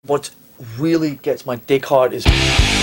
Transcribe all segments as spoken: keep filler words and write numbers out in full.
What really gets my dick hard is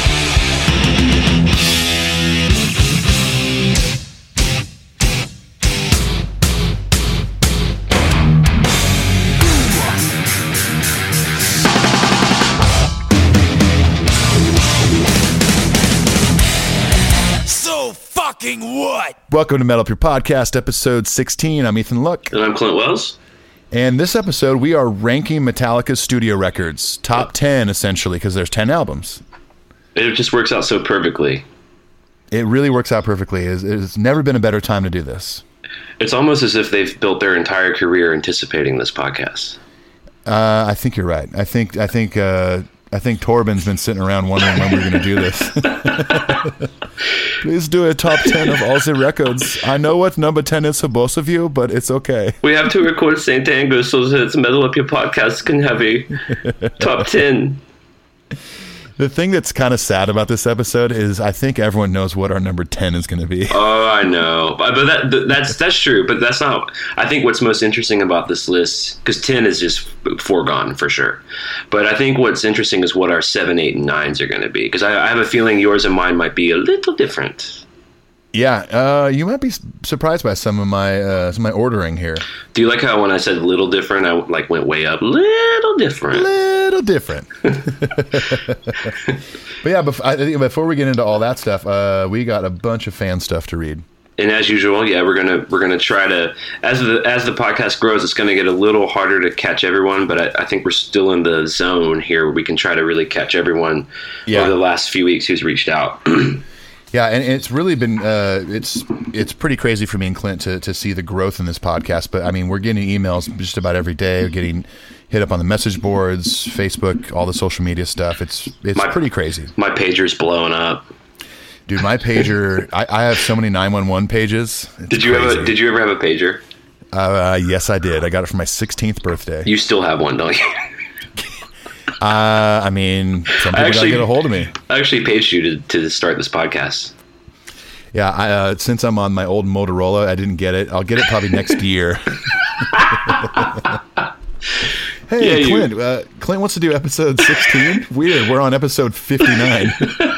So fucking what? Welcome to Metal Up Your Podcast, episode sixteen. I'm Ethan Luck. And I'm Clint Wells. And this episode, we are ranking Metallica's studio records. Top ten, essentially, because there's ten albums. It just works out so perfectly. It really works out perfectly. It's, it's never been a better time to do this. It's almost as if they've built their entire career anticipating this podcast. Uh, I think you're right. I think I think uh, I think Torben's been sitting around wondering when we're going to do this. Please do a top ten of all the records. I know what number ten is for both of you, but it's okay. We have to record Saint Angus so that Metal Up Your Podcast can have a top ten. The thing that's kind of sad about this episode is I think everyone knows what our number ten is going to be. Oh, I know. But that that's that's true. But that's not... I think what's most interesting about this list... Because ten is just foregone, for sure. But I think what's interesting is what our seven, eight, and nines are going to be. Because I, I have a feeling yours and mine might be a little different. Yeah, uh, you might be surprised by some of my uh, some of my ordering here. Do you like how when I said little different, I like went way up? Little different. Little different. But yeah, before, I think before we get into all that stuff, uh, we got a bunch of fan stuff to read. And as usual, yeah, we're gonna we're gonna try to as the as the podcast grows, it's gonna get a little harder to catch everyone. But I, I think we're still in the zone here where we can try to really catch everyone yeah. over the last few weeks who's reached out. Yeah, and it's really been uh, it's it's pretty crazy for me and Clint to to see the growth in this podcast. But I mean, we're getting emails just about every day. We're getting hit up on the message boards, Facebook, all the social media stuff. It's it's my, pretty crazy. My pager's blowing up, dude. My pager. I, I have so many nine one one pages. It's did you crazy. have a Did you ever have a pager? Uh, yes, I did. I got it for my sixteenth birthday. You still have one, don't you? Uh, I mean, some people actually, gotta get a hold of me. I actually paged you to, to start this podcast. Yeah, I, uh, since I'm on my old Motorola, I didn't get it. I'll get it probably next year. Hey, yeah, Clint. Uh, Clint wants to do episode sixteen. Weird. We're on episode fifty-nine.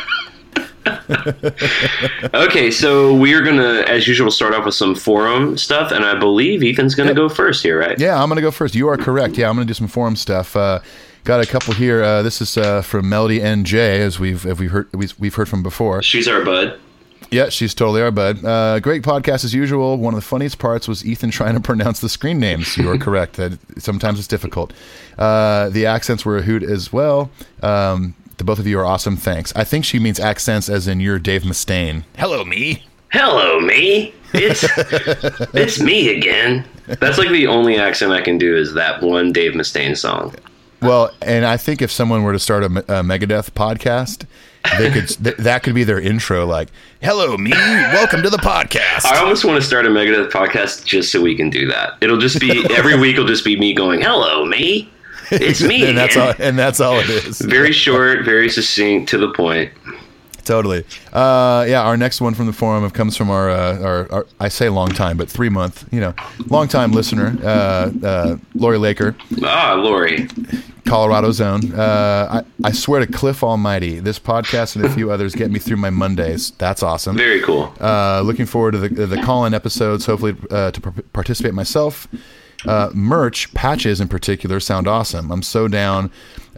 Okay, so we're going to, as usual, start off with some forum stuff, and I believe Ethan's going to yep. go first here, right? Yeah, I'm going to go first. You are correct. Yeah, I'm going to do some forum stuff. Uh, got a couple here. Uh, this is uh, from Melody N J, as we've as we've heard we've, we've heard from before. She's our bud. Yeah, she's totally our bud. Uh, great podcast as usual. One of the funniest parts was Ethan trying to pronounce the screen names. You are correct. That sometimes it's difficult. Uh, the accents were a hoot as well. Um, the both of you are awesome. Thanks. I think she means accents as in you're Dave Mustaine. Hello, me. Hello, me. It's it's me again. That's like the only accent I can do is that one Dave Mustaine song. Well, and I think if someone were to start a, a Megadeth podcast, they could th- that could be their intro, like, "Hello, me. Welcome to the podcast." I almost want to start a Megadeth podcast just so we can do that. It'll just be every week. It'll just be me going, "Hello, me. It's me." and that's all. And that's all it is. Very short, very succinct, to the point. Totally. Uh, yeah, our next one from the forum comes from our, uh, our, our I say long time, but three month, you know, long time listener, uh, uh, Lori Laker. Ah, Lori. Colorado zone. Uh, I, I swear to Cliff Almighty, this podcast and a few others get me through my Mondays. That's awesome. Very cool. Uh, looking forward to the, the call-in episodes, hopefully uh, to p- participate myself. Uh, merch, patches in particular, sound awesome. I'm so down.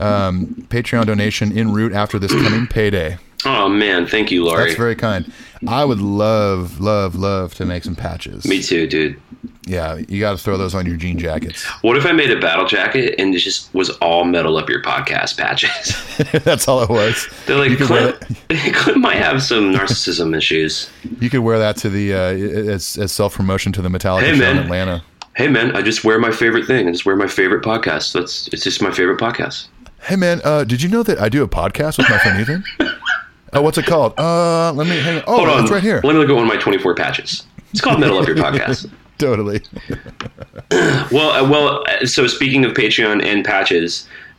Um, Patreon donation en route after this coming payday. Oh, man. Thank you, Lori. That's very kind. I would love, love, love to make some patches. Me too, dude. Yeah, you got to throw those on your jean jackets. What if I made a battle jacket and it just was all Metal Up Your Podcast patches? That's all it was. They're like, Clint, Clint might have some narcissism issues. You could wear that to the uh, as, as self-promotion to the Metallica hey, show man. in Atlanta. Hey, man, I just wear my favorite thing. I just wear my favorite podcast. That's It's just my favorite podcast. Hey, man, uh, did you know that I do a podcast with my friend Ethan? Oh, what's it called? Uh, let me hang on. Oh, Hold on. It's right here. Let me look at one of my twenty-four patches. It's called Metal Up Your Podcast. Totally. well, uh, well. Uh, so speaking of Patreon and patches,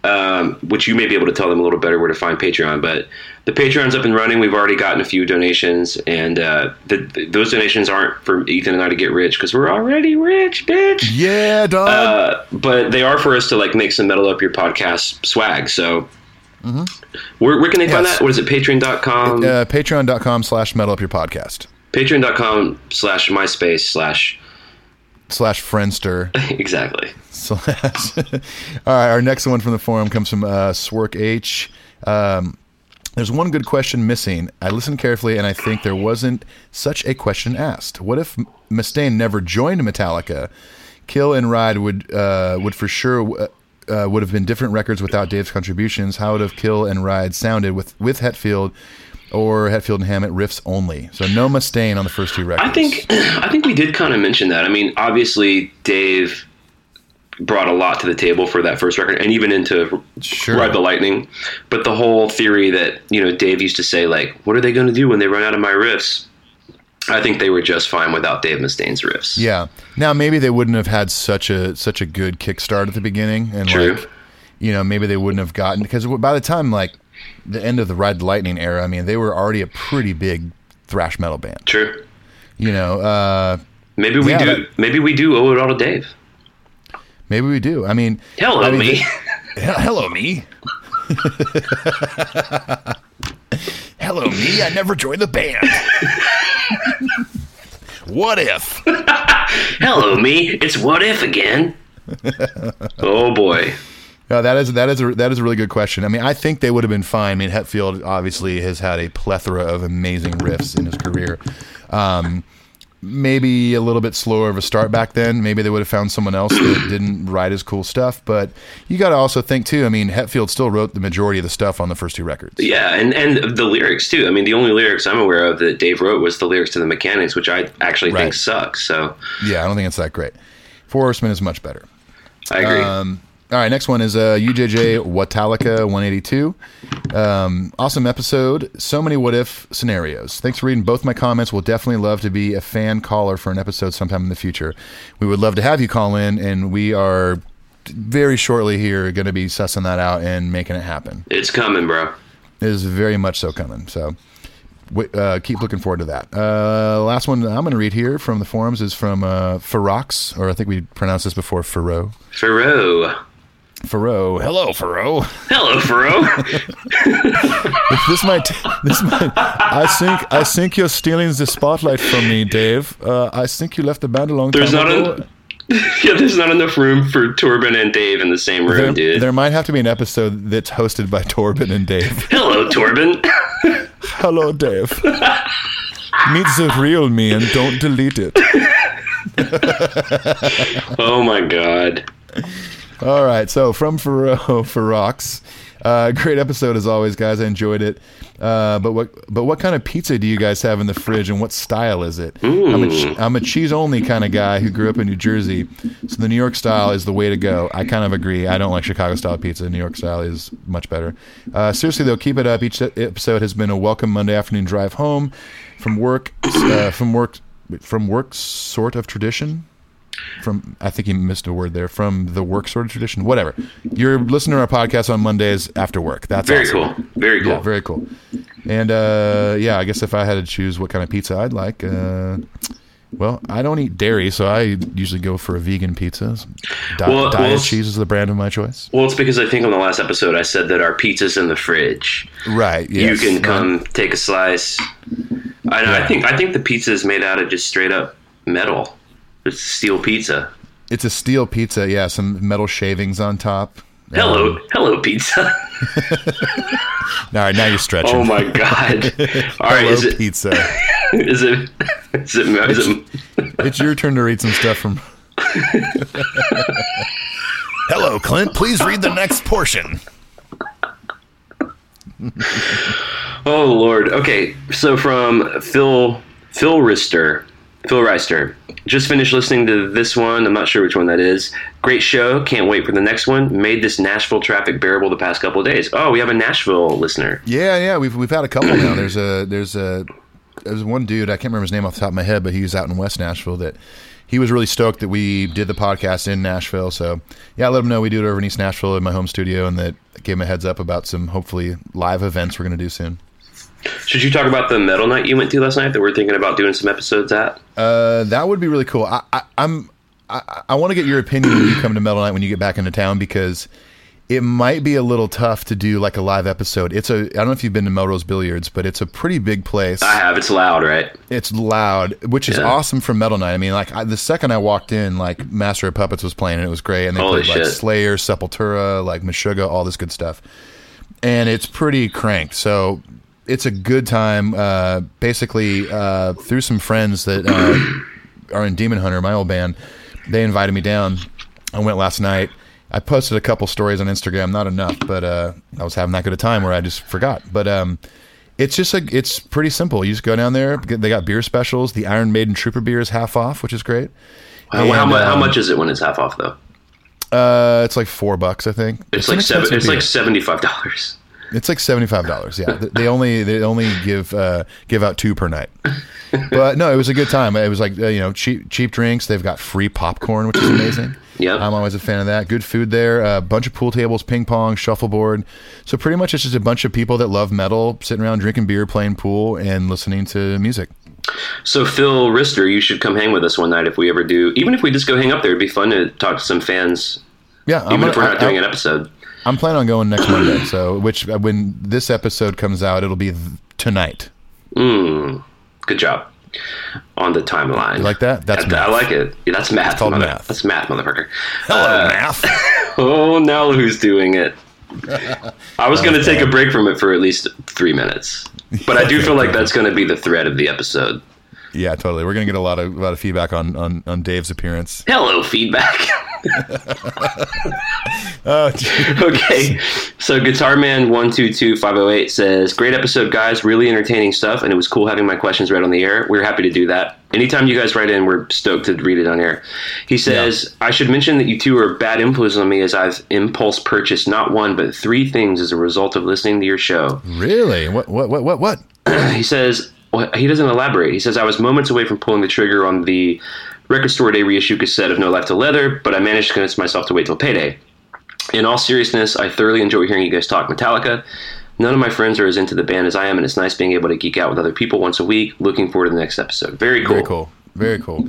um, which you may be able to tell them a little better where to find Patreon. But the Patreon's up and running. We've already gotten a few donations, and uh, the, those donations aren't for Ethan and I to get rich because we're already rich, bitch. Yeah, dog. Uh, but they are for us to like make some Metal Up Your Podcast swag. So mm-hmm. where, where can they find Yes. that? What is it? Patreon dot com? Uh, Patreon.com slash Metal Up Your Podcast. Patreon.com slash MySpace slash Slash Friendster. exactly. Slash. All right, our next one from the forum comes from uh, Swerk H. Um, there's one good question missing. I listened carefully, and I think there wasn't such a question asked. What if Mustaine never joined Metallica? Kill and Ride would uh, would for sure uh, would have been different records without Dave's contributions. How would have Kill and Ride sounded with with Hetfield? Or Hetfield and Hammett riffs only. So no Mustaine on the first two records. I think I think we did kind of mention that. I mean, obviously Dave brought a lot to the table for that first record, and even into Sure. Ride the Lightning. But the whole theory that, you know, Dave used to say, like, what are they going to do when they run out of my riffs? I think they were just fine without Dave Mustaine's riffs. Yeah. Now maybe they wouldn't have had such a such a good kickstart at the beginning, and True. like, you know, maybe they wouldn't have gotten, because by the time like the end of the Ride the Lightning era, I mean, they were already a pretty big thrash metal band. True. You know, uh, Maybe we Yeah, do. that- Maybe we do owe it all to Dave. maybe we do. I mean, Hello, I mean, me. the- he- hello, me. Hello, me. I never joined the band. What if? Hello, me. It's What If again. Oh boy. No, that is that is a, that is a really good question. I mean, I think they would have been fine. I mean, Hetfield obviously has had a plethora of amazing riffs in his career. Um, maybe a little bit slower of a start back then. Maybe they would have found someone else that didn't write as cool stuff. But you got to also think too. I mean, Hetfield still wrote the majority of the stuff on the first two records. Yeah, and, and the lyrics too. I mean, the only lyrics I'm aware of that Dave wrote was the lyrics to the Mechanics, which I actually Right. think suck. So Yeah, I don't think it's that great. Four Horsemen is much better. I agree. Um, all right, next one is uh, U J J Watalika one eighty-two. Um, awesome episode. So many what if scenarios. Thanks for reading both my comments. We'll definitely love to be a fan caller for an episode sometime in the future. We would love to have you call in, and we are very shortly here going to be sussing that out and making it happen. it's coming, bro. It is very much so coming. So w- uh, keep looking forward to that. Uh, last one I'm going to read here from the forums is from uh, Ferox, or I think we pronounced this before, Faro. Faro. Faro. Hello, Faro. Hello, Faro. This might. This might. I think. I think you're stealing the spotlight from me, Dave. Uh, I think you left the band a long There's time not ago. a, yeah, there's not enough room for Torben and Dave in the same room, there, dude. there might have to be an episode that's hosted by Torben and Dave. Hello, Torben. Hello, Dave. Meet the real me and don't delete it. Oh my god. All right, so from Faro, Ferox, uh, great episode as always, guys. I enjoyed it. Uh, but what, but what kind of pizza do you guys have in the fridge, and what style is it? I'm a, che- I'm a cheese only kind of guy who grew up in New Jersey, so the New York style is the way to go. I kind of agree. I don't like Chicago style pizza. New York style is much better. Uh, seriously though, keep it up. Each episode has been a welcome Monday afternoon drive home from work. Uh, from work, from work, sort of tradition. From I think you missed a word there. From the work sort of tradition, whatever. You're listening to our podcast on Mondays after work. That's Very awesome. cool. Very cool. Yeah, very cool. And uh, yeah, I guess if I had to choose what kind of pizza I'd like, uh, well, I don't eat dairy, so I usually go for a vegan pizza. Di- Well, diet well, cheese is the brand of my choice. Well, it's because I think on the last episode I said that our pizza's in the fridge. Right. Yes. You can come take a slice. I, know, Yeah. I think I think the pizza is made out of just straight up metal. It's steel pizza. It's a steel pizza. Yeah, some metal shavings on top. Hello, Um, hello, pizza. all right, now you're stretching. Oh my god! All right, Hello, is it pizza. is it is it is it? It's your turn to read some stuff from. Hello, Clint. Please read the next portion. Oh Lord. Okay, so from Phil Phil Rister, Phil Reister. Just finished listening to this one. I'm not sure which one that is. Great show. Can't wait for the next one. Made this Nashville traffic bearable the past couple of days. Oh, we have a Nashville listener. Yeah, yeah, we've we've had a couple now. There's a there's a there's one dude, I can't remember his name off the top of my head, but he was out in West Nashville that he was really stoked that we did the podcast in Nashville. So yeah, I let him know we do it over in East Nashville in my home studio, and that gave him a heads up about some hopefully live events we're going to do soon. Should you talk about the metal night you went to last night that we're thinking about doing some episodes at? Uh, that would be really cool. I, I, I'm I, I want to get your opinion when you come to Metal Night when you get back into town, because it might be a little tough to do like a live episode. It's a I don't know if you've been to Melrose Billiards, but it's a pretty big place. I have. It's loud, right? It's loud, which is Yeah. awesome for Metal Night. I mean, like I, the second I walked in, like Master of Puppets was playing, and it was great. And they Holy played like shit. Slayer, Sepultura, like Meshuggah, all this good stuff. And it's pretty cranked. So it's a good time. Uh, basically, uh, through some friends that uh, are in Demon Hunter, my old band, they invited me down. I went last night. I posted a couple stories on Instagram, not enough, but uh, I was having that good a time where I just forgot. But um, it's just a, it's pretty simple. You just go down there. They got beer specials. The Iron Maiden Trooper beer is half off, which is great. How, how, And, mu- how um, much is it when it's half off, though? Uh, it's like four bucks, I think. It's, an like seven. expensive It's beer. like seventy-five dollars. It's like seventy-five dollars. Yeah, Th- they only they only give uh, give out two per night. But no, it was a good time. It was like uh, you know cheap cheap drinks. They've got free popcorn, which is amazing. Yep. I'm always a fan of that. Good food there. A bunch of pool tables, ping pong, shuffleboard. So pretty much it's just a bunch of people that love metal sitting around drinking beer, playing pool, and listening to music. So Phil Rister, you should come hang with us one night if we ever do. Even if we just go hang up there, it'd be fun to talk to some fans. Yeah, Even I'm gonna, if we're not I- doing I- an episode. I'm planning on going next Monday. So which uh, when this episode comes out, it'll be th- tonight. Mm, good job on the timeline. You like that? That's I, math. I like it. Yeah, that's math. called mother- math. That's math, motherfucker. Hello, Uh, math. Oh, now who's doing it? I was going to take a break from it for at least three minutes, but I do feel like that's going to be the thread of the episode. Yeah, totally. We're gonna get a lot of a lot of feedback on on, on Dave's appearance. Hello, feedback. Oh, geez. Okay, so Guitar Man one two two five oh eight says, "Great episode, guys. Really entertaining stuff, and it was cool having my questions read on the air. We're happy to do that. Anytime you guys write in, we're stoked to read it on air." He says, "I should mention that you two are bad influence on me, as I've impulse purchased not one but three things as a result of listening to your show." Really? What? What? What? What? What? He says, well, he doesn't elaborate. He says, "I was moments away from pulling the trigger on the Record Store Day reissue cassette of No Life to Leather, but I managed to convince myself to wait till payday. In all seriousness, I thoroughly enjoy hearing you guys talk Metallica. None of my friends are as into the band as I am, and it's nice being able to geek out with other people once a week. Looking forward to the next episode." Very cool. Very cool. Very cool.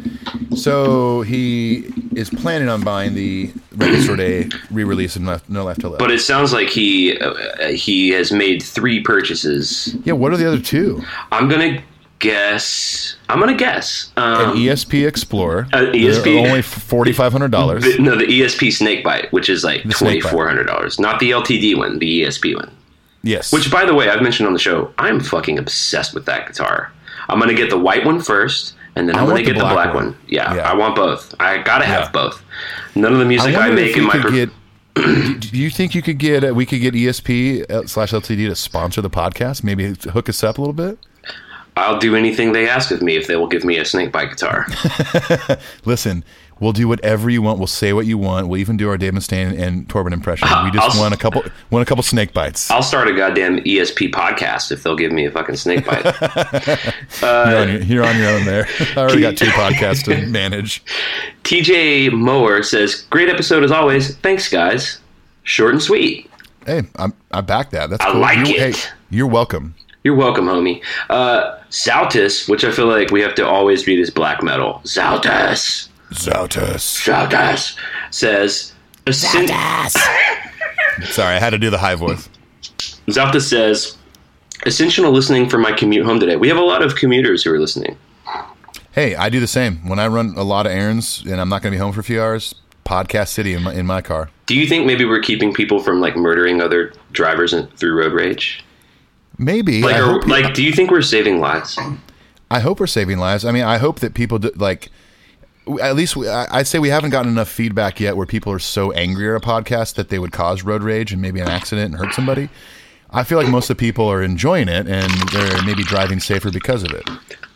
So he is planning on buying the Record Store Day re-release of No No Life to Live. But it sounds like he uh, he has made three purchases. Yeah. What are the other two? I'm gonna guess. I'm gonna guess. Um, An E S P Explorer. Uh, E S P They're only forty-five hundred dollars. the, no, the E S P Snakebite, which is like The twenty Snakebite. four hundred dollars, not the L T D one, the E S P one. Yes. Which, by the way, I've mentioned on the show, I'm fucking obsessed with that guitar. I'm gonna get the white one first, and then I I'm gonna want the get the black black one. one. Yeah, Yeah. I want both. I gotta have Yeah. both. None of the music I, wonder make if in you my could pro- get. Do you think you could get? Uh, we could get E S P slash L T D to sponsor the podcast? Maybe hook us up a little bit. I'll do anything they ask of me if they will give me a Snakebite guitar. Listen, we'll do whatever you want. We'll say what you want. We'll even do our Dave Mustaine and Torben impression. We just I'll- want a couple, want a couple snake bites. I'll start a goddamn E S P podcast if they'll give me a fucking Snakebite. you're, on your, you're on your own there. I already got two podcasts to manage. T J Mower says, "Great episode as always. Thanks, guys. Short and sweet." Hey, I'm, I back that. That's I cool. like you, it. Hey, you're welcome. You're welcome, homie. Uh, Zautus, which I feel like we have to always read as black metal. Zautus. Zautus. Zautus says. Zautus. Sorry, I had to do the high voice. Zautus says, "Essential listening for my commute home today." We have a lot of commuters who are listening. Hey, I do the same. When I run a lot of errands and I'm not going to be home for a few hours, Podcast City in my, in my car. Do you think maybe we're keeping people from like murdering other drivers in, through road rage? Maybe. Like, I are, hope, like, do you think we're saving lives? I hope we're saving lives. I mean, I hope that people do, like. At least we, I- I'd say we haven't gotten enough feedback yet where people are so angry at a podcast that they would cause road rage and maybe an accident and hurt somebody. I feel like most of the people are enjoying it and they're maybe driving safer because of it.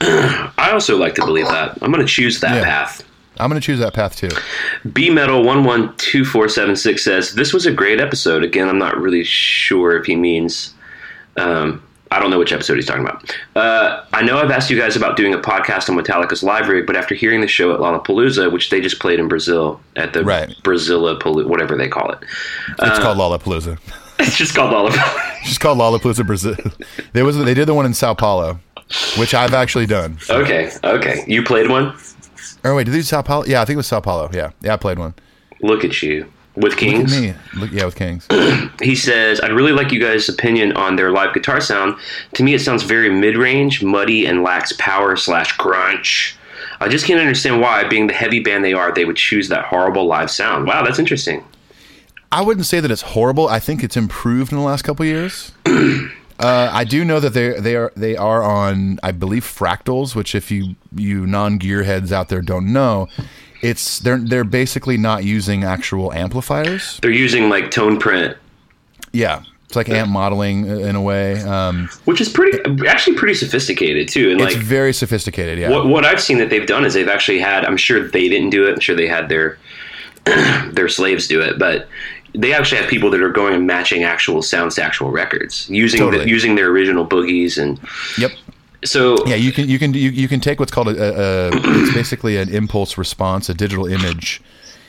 I also like to believe that. I'm going to choose that Yeah. path. I'm going to choose that path too. B Metal one one two four seven six says, "This was a great episode." Again, I'm not really sure if he means um, I don't know which episode he's talking about. Uh, I know I've asked you guys about doing a podcast on Metallica's live rig, but after hearing the show at Lollapalooza, which they just played in Brazil at the Right. Brazilapalooza, whatever they call it. It's Uh, called Lollapalooza. It's just called Lollapalooza. It's just called Lollapalooza, Brazil. There was they did the one in Sao Paulo, which I've actually done. So. Okay, okay. You played one? Oh wait, did they do Sao Paulo? Yeah, I think it was Sao Paulo. Yeah, yeah, I played one. Look at you. With Kings? Look at me. Look, yeah, with Kings. He says, I'd really like you guys' opinion on their live guitar sound. To me, it sounds very mid-range, muddy, and lacks power slash crunch. I just can't understand why, being the heavy band they are, they would choose that horrible live sound. Wow, that's interesting. I wouldn't say that it's horrible. I think it's improved in the last couple of years. uh, I do know that they they are they are on, I believe, Fractals, which if you you non-gearheads out there don't know, it's they're they're basically not using actual amplifiers. They're using like tone print, Yeah, it's like amp modeling in a way. Um, which is pretty actually pretty sophisticated too. And it's like very sophisticated. Yeah. what what I've seen that they've done is they've actually had. I'm sure they didn't do it. I'm sure they had their their slaves do it, but they actually have people that are going and matching actual sounds to actual records using Totally. the, using their original boogies and. Yep. So Yeah, you can you can you, you can take what's called a, a, a it's basically an impulse response, a digital image.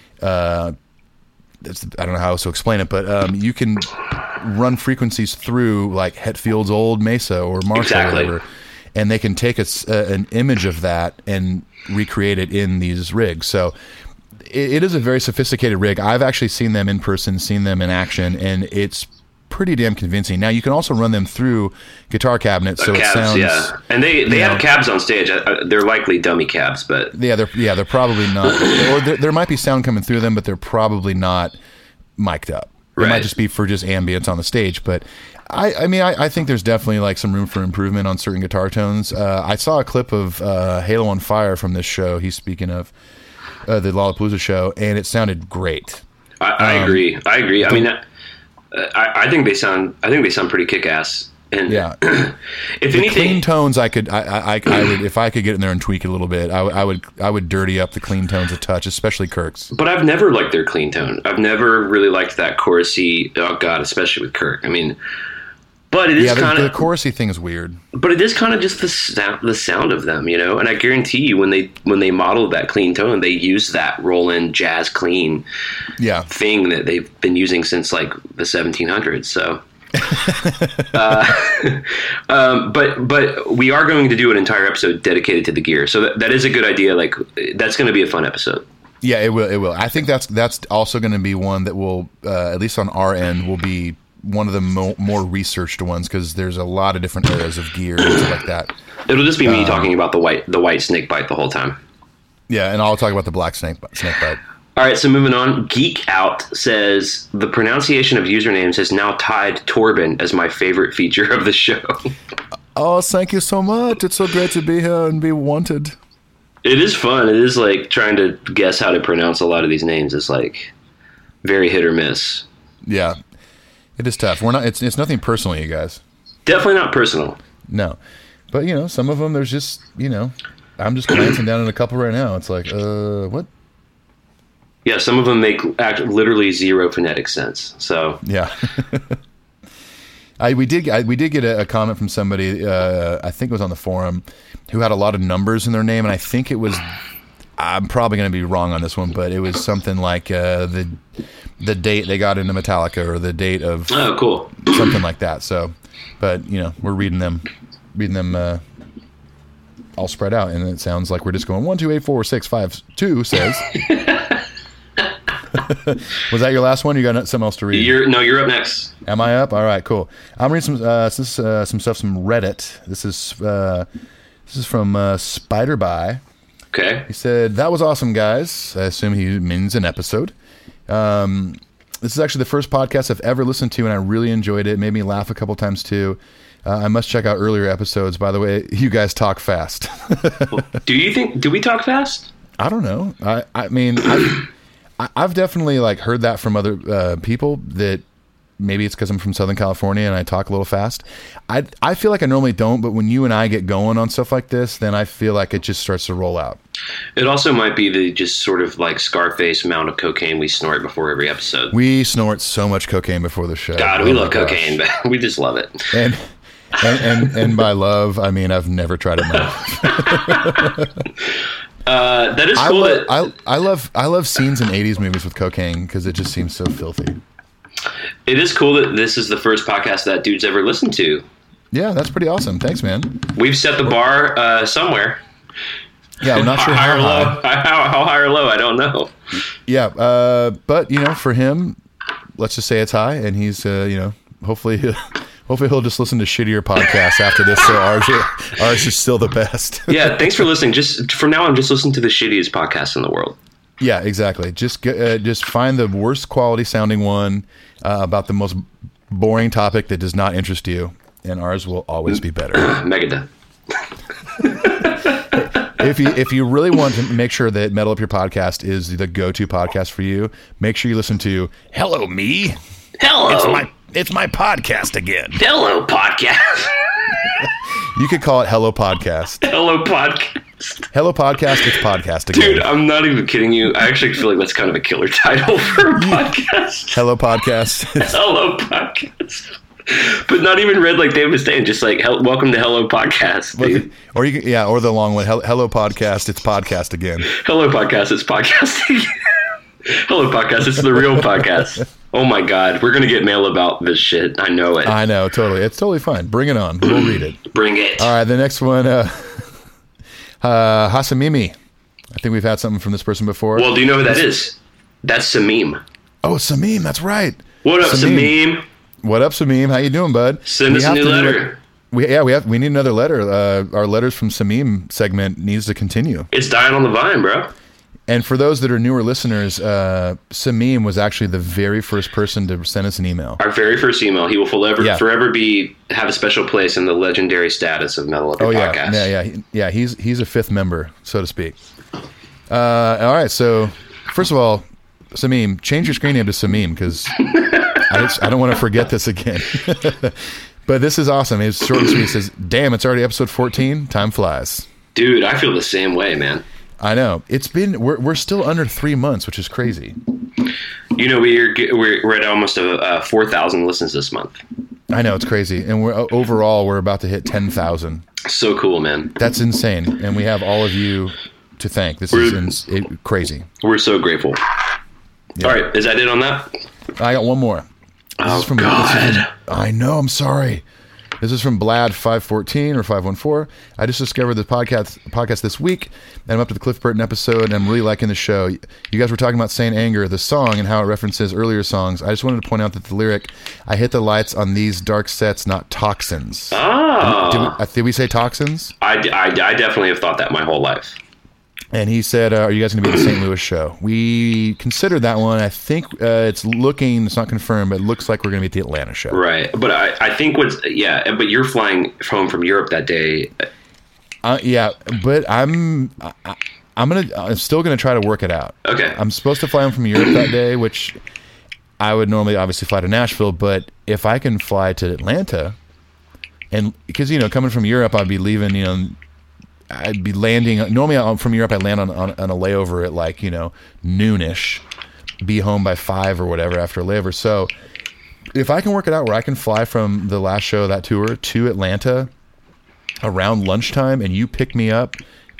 Uh, that's, I don't know how else to explain it, but um, you can run frequencies through like Hetfield's old Mesa or Marshall Exactly. or whatever, and they can take a, s- a- an image of that and recreate it in these rigs. So it, it is a very sophisticated rig. I've actually seen them in person, seen them in action, and it's pretty damn convincing. Now you can also run them through guitar cabinets, so cabs, it sounds yeah, and they they you have know- cabs on stage. Uh, They're likely dummy cabs, but Yeah, they're yeah they're probably not, or there, there might be sound coming through them, but they're probably not mic'd up. It Right. might just be for just ambience on the stage. But I, I mean, I, I think there's definitely like some room for improvement on certain guitar tones. Uh, I saw a clip of uh, Halo on Fire from this show. He's speaking of uh, the Lollapalooza show, and it sounded great. I, I Um, agree. I agree. I mean, uh, I, I think they sound. I think they sound pretty kick-ass. And Yeah. if The anything, clean tones, I could, I, I, I, I would, if I could get in there and tweak it a little bit, I, w- I would, I would dirty up the clean tones a touch, especially Kirk's. but I've never liked their clean tone. I've never really liked that chorusy. Oh God, especially with Kirk. I mean, but it is Yeah, the, kind the of. chorusy thing is weird. But it is kind of just the sound, the sound of them, you know. And I guarantee you, when they when they modeled that clean tone, they used that Roland jazz clean Yeah. thing that they've been using since like the seventeen hundreds. So, uh, um, but but we are going to do an entire episode dedicated to the gear. So that, that is a good idea. Like that's going to be a fun episode. Yeah, it will. It will. I think that's that's also going to be one that will, uh, at least on our end, will be one of the mo- more researched ones because there's a lot of different eras of gear and stuff like that. It'll just be Um, me talking about the white the white snake bite the whole time. Yeah, and I'll talk about the black snake snake bite. All right, so moving on. Geek Out says the pronunciation of usernames has now tied Torben as my favorite feature of the show. Oh, thank you so much. It's so great to be here and be wanted. It is fun. It is like trying to guess how to pronounce a lot of these names. It's like very hit or miss. Yeah, it is tough. We're not. It's it's nothing personal, you guys. Definitely not personal. No, but you know, some of them. There's just you know, I'm just glancing down at a couple right now. It's like, uh, what? Yeah, some of them make act- literally zero phonetic sense. So Yeah. I we did I, we did get a, a comment from somebody uh, I think it was on the forum who had a lot of numbers in their name, and I think it was I'm probably going to be wrong on this one, but it was something like uh, the the date they got into Metallica or the date of oh, cool. something like that. So, but you know, we're reading them reading them uh, all spread out, and it sounds like we're just going one two eight four six five two says. Was that your last one? You got something else to read? You're no, you're up next. Am I up? All right, cool. I'm reading some uh, this, uh, some stuff from Reddit. This is uh, this is from uh, Spiderby. Okay. He said, "That was awesome, guys." I assume he means an episode. Um, this is actually the first podcast I've ever listened to, and I really enjoyed it. It made me laugh a couple times too. Uh, I must check out earlier episodes. By the way, you guys talk fast. Do you think? Do we talk fast? I don't know. I I mean, I've, I- I've definitely like heard that from other uh, people that maybe it's because I'm from Southern California and I talk a little fast. I I feel like I normally don't, but when you and I get going on stuff like this, then I feel like it just starts to roll out. It also might be the just sort of like Scarface amount of cocaine we snort before every episode. We snort so much cocaine before the show. God, we Oh my love gosh. cocaine, but we just love it. And And, and and by love, I mean I've never tried it myself. uh, that is I, cool. lo- that, I I love I love scenes in eighties movies with cocaine because it just seems so filthy. it is cool that this is the first podcast that dude's ever listened to. Yeah, that's pretty awesome. Thanks, man. We've set the bar uh, somewhere. Yeah, I'm not sure high how or low. high. How, how high or low? I don't know. Yeah, uh, but you know, for him, let's just say it's high, and he's uh, you know, hopefully, he'll, hopefully he'll just listen to shittier podcasts after this. So ours, ours is still the best. Yeah, thanks for listening. Just from now on, just listen to the shittiest podcast in the world. Yeah, exactly. Just go- uh, just find the worst quality sounding one uh, about the most boring topic that does not interest you, and ours will always be better. Megadeth. If you if you really want to make sure that Metal Up Your Podcast is the go-to podcast for you, make sure you listen to Hello Me. Hello. It's my it's my podcast again. Hello, podcast. You could call it Hello Podcast. Hello, podcast. Hello Podcast, it's podcast again. Dude, I'm not even kidding you. I actually feel like that's kind of a killer title for a podcast. Hello Podcast. Hello, podcast. But not even read like David Mustaine, just like hel- welcome to Hello Podcast, dude. Or you can, yeah, or the long one. Hel- Hello Podcast, it's podcast again. Hello Podcast, it's podcasting. Hello Podcast, it's the real podcast. Oh my God, we're gonna get mail about this shit. I know it. I know, totally. It's totally fine. Bring it on. We'll read it. Bring it. All right, the next one, uh, uh, Hasamimi. I think we've had something from this person before. Well, do you know who that is? That's Samim. Oh, Samim, that's right. What up, Samim? Samim? What up, Samim? How you doing, bud? Send We us a have new to do letter. it- We yeah, we have we need another letter. Uh, our letters from Samim segment needs to continue. It's dying on the vine, bro. And for those that are newer listeners, uh, Samim was actually the very first person to send us an email. Our very first email. He will forever, Yeah. forever be have a special place in the legendary status of Metal Up Your Oh yeah, Podcast. yeah, yeah, he- yeah. He's he's a fifth member, so to speak. Uh, all right, so first of all, Samim, change your screen name to Samim because I, just- I don't want to forget this again. But this is awesome. It's short and sweet. It says, "Damn, it's already episode fourteen. Time flies." Dude, I feel the same way, man. I know. It's been we're we're still under three months, which is crazy. You know, we're we're, we're at almost a, uh, four thousand listens this month. I know, it's crazy, and we're overall we're about to hit ten thousand. So cool, man. That's insane, and we have all of you to thank. This is ins- it, crazy. We're so grateful. All right, is that it on that? I got one more. This Oh, is from, God. This is from, I know. I'm sorry. This is from Blad five fourteen or five one four. I just discovered the podcast podcast this week, and I'm up to the Cliff Burton episode, and I'm really liking the show. You guys were talking about Saint Anger, the song, and how it references earlier songs. I just wanted to point out that the lyric, "I hit the lights on these dark sets, not toxins." Oh, Did we, uh, did we say toxins? I, I, I definitely have thought that my whole life. And he said, uh, "Are you guys going to be at the Saint Louis show?" We considered that one. I think uh, it's looking, it's not confirmed, but it looks like we're going to be at the Atlanta show. Right, but I, I think what's yeah, but you're flying home from Europe that day. Uh, yeah, but I'm I, I'm gonna I'm still gonna try to work it out. Okay. I'm supposed to fly home from Europe that day, which I would normally obviously fly to Nashville, but if I can fly to Atlanta, and because you know coming from Europe, I'd be leaving, you know. I'd be landing. Normally, I'm from Europe. I land on, on on a layover at like you know noonish, be home by five or whatever after a layover. So, if I can work it out where I can fly from the last show of that tour to Atlanta around lunchtime, and you pick me up,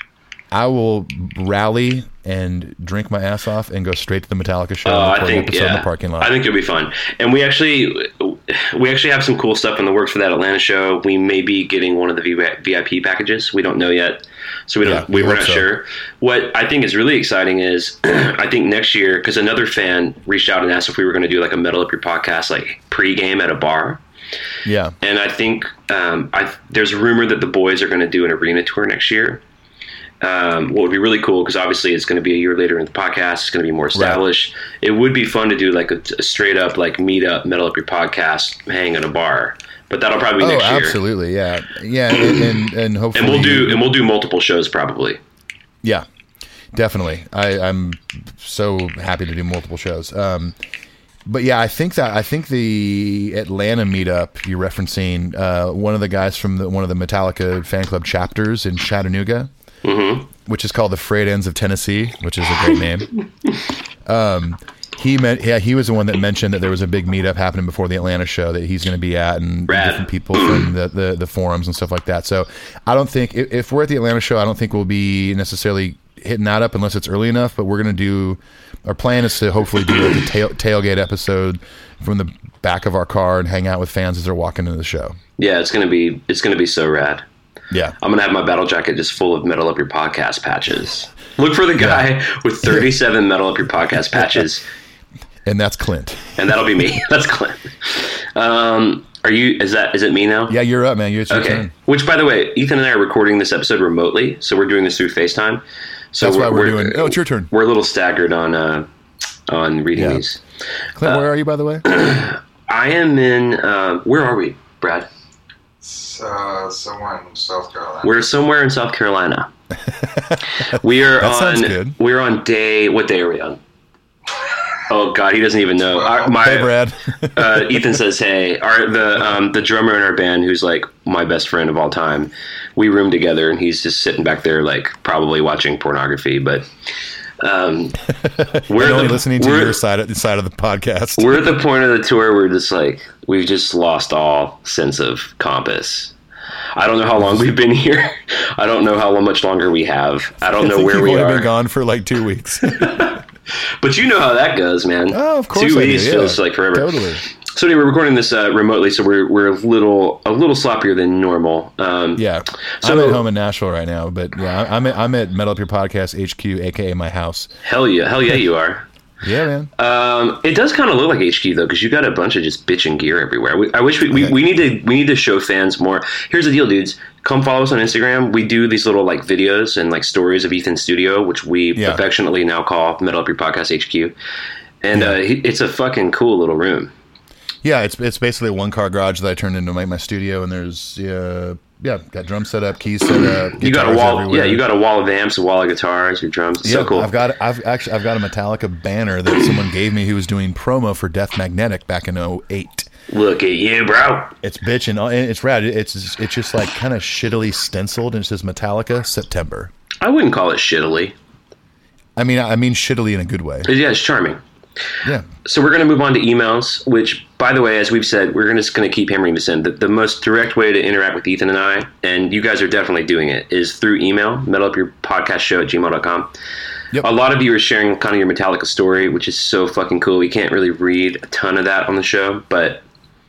I will rally and drink my ass off and go straight to the Metallica show. Oh, and I record an think episode yeah. in the parking lot. I think it'll be fun, and we actually we actually have some cool stuff in the works for that Atlanta show. We may be getting one of the V I P packages. We don't know yet, so we don't. Yeah, we we we're hope not so. sure. What I think is really exciting is I think next year, because another fan reached out and asked if we were going to do like a Metal Up Your Podcast like pregame at a bar. Yeah. And I think um, I, there's a rumor that the boys are going to do an arena tour next year. Um, what would be really cool, because obviously it's going to be a year later in the podcast, it's going to be more established. Right. It would be fun to do like a, a straight up like meet up, Metal Up Your Podcast, hang in a bar. But that'll probably be oh, next year. absolutely, yeah, yeah, and and, and hopefully, and we'll do and we'll do multiple shows probably. Yeah, definitely. I, I'm so happy to do multiple shows. Um, But yeah, I think that I think the Atlanta meetup you're referencing, uh, one of the guys from the, one of the Metallica fan club chapters in Chattanooga, mm-hmm. which is called the Frayed Ends of Tennessee, which is a great name. Um, he meant, yeah, he was the one that mentioned that there was a big meetup happening before the Atlanta show that he's going to be at, and Rad. different people from the, the the forums and stuff like that. So I don't think if, if we're at the Atlanta show, I don't think we'll be necessarily hitting that up unless it's early enough. But we're going to do. Our plan is to hopefully do like a tail, tailgate episode from the back of our car and hang out with fans as they're walking into the show. Yeah, it's gonna be it's gonna be so rad. Yeah, I'm gonna have my battle jacket just full of Metal Up Your Podcast patches. Look for the guy Yeah. with thirty-seven Metal Up Your Podcast patches, and that's Clint. and that'll be me. That's Clint. Um, are you? Is that? Is it me now? Yeah, you're up, man. You're, it's your Okay. turn. Which, by the way, Ethan and I are recording this episode remotely, so we're doing this through FaceTime. So That's why we're doing- oh, it's your turn. We're a little staggered on uh, on reading Yeah. these. Clint, where are you, by the way? I am in. Uh, where are we, Brad? Uh, somewhere in South Carolina. We're somewhere in South Carolina. We are That sounds on. good. We're on day. What day are we on? Oh God, he doesn't even know. Our, my, Hey, Brad. uh, Ethan says, "Hey, our the um, the drummer in our band, who's like my best friend of all time, we room together, and he's just sitting back there, like probably watching pornography." But um, we're We're only the, listening to we're, your side of the side of the podcast. We're at the point of the tour where just like we've just lost all sense of compass. I don't know how long we've been here. I don't know how much longer we have. I don't I know think where you've we only are. been gone for like two weeks. But you know how that goes, man. Oh, of course. Two I do, weeks yeah. feels like forever. Totally. So anyway, we're recording this uh, remotely, so we're we're a little a little sloppier than normal. Um, Yeah. So- I'm at home in Nashville right now, but yeah, I'm at, I'm at Metal Up Your Podcast H Q, aka my house. Hell yeah, hell yeah, you are. Yeah, man. Um, it does kind of look like H Q though, because you got a bunch of just bitchin' gear everywhere. We, I wish we, we, Okay. we need to we need to show fans more. Here's the deal, dudes. Come follow us on Instagram. We do these little like videos and like stories of Ethan's studio, which we Yeah. affectionately now call Metal Up Your Podcast H Q. And Yeah. uh, he- it's a fucking cool little room. Yeah, it's it's basically a one car garage that I turned into my, my studio, and there's uh, yeah, got drum set up, keys set up. You got a guitars wall, everywhere. yeah. You got a wall of amps, a wall of guitars, your drums. It's Yeah, so cool. I've got I've actually I've got a Metallica banner that someone gave me who was doing promo for Death Magnetic back in oh eight. Look at you, bro. It's bitch and and it's rad. It's it's just like kind of shittily stenciled, and it says Metallica September. I wouldn't call it shittily. I mean I mean shittily in a good way. Yeah, it's charming. Yeah. So we're going to move on to emails, which, by the way, as we've said, we're just going to keep hammering this in. The, the most direct way to interact with Ethan and I, and you guys are definitely doing it, is through email, metalupyourpodcastshow at gmail dot com. Yep. A lot of you are sharing kind of your Metallica story, which is so fucking cool. We can't really read a ton of that on the show, but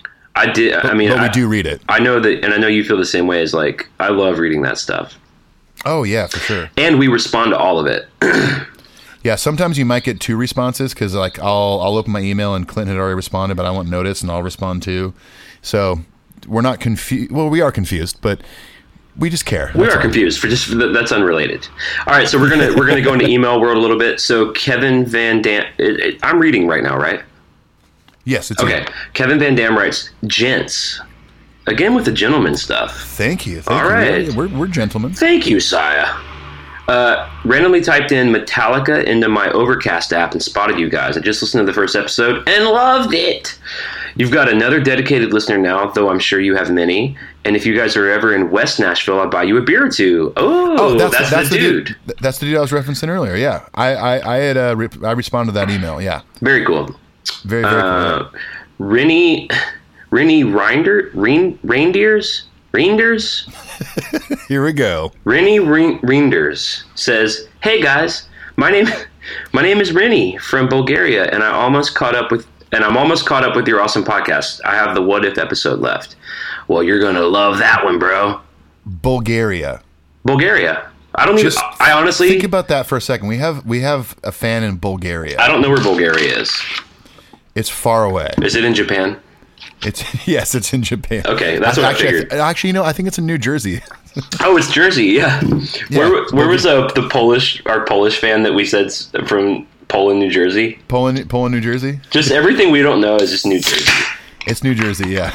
I did. I mean, but we I, do read it. I know that, and I know you feel the same way. As like, I love reading that stuff, Oh yeah, for sure. and we respond to all of it. Yeah, sometimes you might get two responses because like I'll I'll open my email and Clinton had already responded, but I won't notice and I'll respond too. So we're not confused. Well, we are confused, but we just care. We That's are all. confused for just that's unrelated. All right, so we're gonna we're gonna go into email world a little bit. So Kevin Van Dam, it, it, I'm reading right now, right? Yes, it's Okay. Kevin Van Dam writes, "Gents, again with the gentleman stuff. Thank you. Thank All you. right. We're, we're, we're gentlemen. Thank you, Saya. Uh, randomly typed in Metallica into my Overcast app and spotted you guys. I just listened to the first episode and loved it. You've got another dedicated listener now, though I'm sure you have many. And if you guys are ever in West Nashville, I'll buy you a beer or two. Oh, that's, the, dude. That's the dude I was referencing earlier. Yeah, I I, I had uh, re- I responded to that email. Yeah, Very cool. very very Uh, cool. Rennie, Rennie Reinder, Rein, Reindeers, Reinders, Here we go. Rennie Rein, Reinders says, "Hey guys, my name, my name is Rennie from Bulgaria, and I almost caught up with, and I'm almost caught up with your awesome podcast. I have the What If episode left. Well, you're gonna love that one, bro. Bulgaria. Bulgaria. I don't even. Just I honestly, think about that for a second. We have we have a fan in Bulgaria. I don't know where Bulgaria is. It's far away. Is it in Japan? It's yes, it's in Japan. Okay, that's what I actually, figured. Actually, you know, I think it's in New Jersey. Oh, it's Jersey, yeah. Where where was uh, the Polish our Polish fan that we said s- from Poland, New Jersey? Poland, Poland, New Jersey. Just everything we don't know is just New Jersey. It's New Jersey, yeah.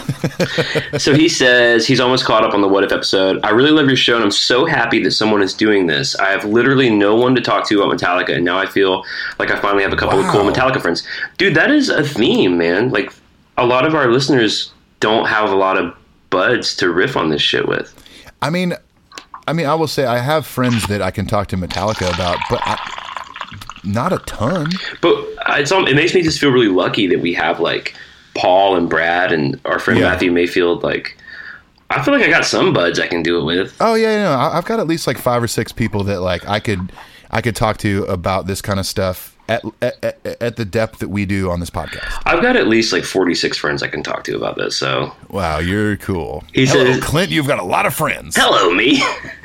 So he says he's almost caught up on the What If episode. I really love your show, and I'm so happy that someone is doing this. I have literally no one to talk to about Metallica, and now I feel like I finally have a couple of cool Wow. Metallica friends. Dude, that is a theme, man. Like, a lot of our listeners don't have a lot of buds to riff on this shit with. I mean, I mean, I will say I have friends that I can talk to Metallica about, but I, not a ton. But it's all, it makes me just feel really lucky that we have like Paul and Brad and our friend Yeah. Matthew Mayfield. Like, I feel like I got some buds I can do it with. Oh yeah, yeah. No, I- I've got at least like five or six people that like I could I could talk to about this kind of stuff at at, at, at the depth that we do on this podcast. I've got at least like forty-six friends I can talk to about this. So Wow, you're cool. He Hello, says- Clint, you've got a lot of friends. hello, me.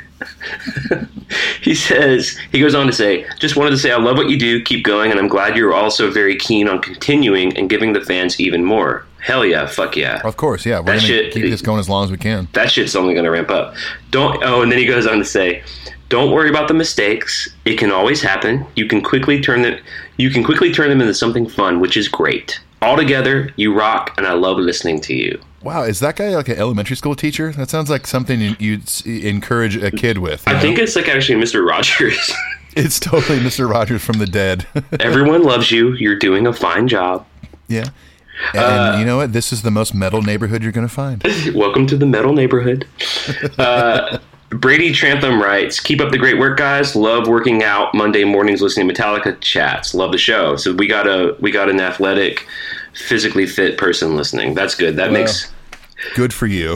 He says, he goes on to say, just wanted to say I love what you do, keep going, and I'm glad you're also very keen on continuing and giving the fans even more. Hell yeah, fuck yeah. Of course, yeah. We're That gonna shit- keep this going as long as we can. That shit's only going to ramp up. Don't. Oh, and then he goes on to say, don't worry about the mistakes. It can always happen. You can quickly turn them. You can quickly turn them into something fun, which is great. Altogether, you rock, and I love listening to you. Wow, is that guy like an elementary school teacher? That sounds like something you- you'd s- encourage a kid with. you I know? think it's like actually Mister Rogers. It's totally Mister Rogers from the dead. Everyone loves you. You're doing a fine job. Yeah. And, Uh, and you know what? This is the most metal neighborhood you're going to find. Welcome to the metal neighborhood. Uh, Brady Trantham writes, keep up the great work, guys. Love working out Monday mornings listening to Metallica chats. Love the show. So we got a we got an athletic, physically fit person listening. That's good. That Well, makes Good for you.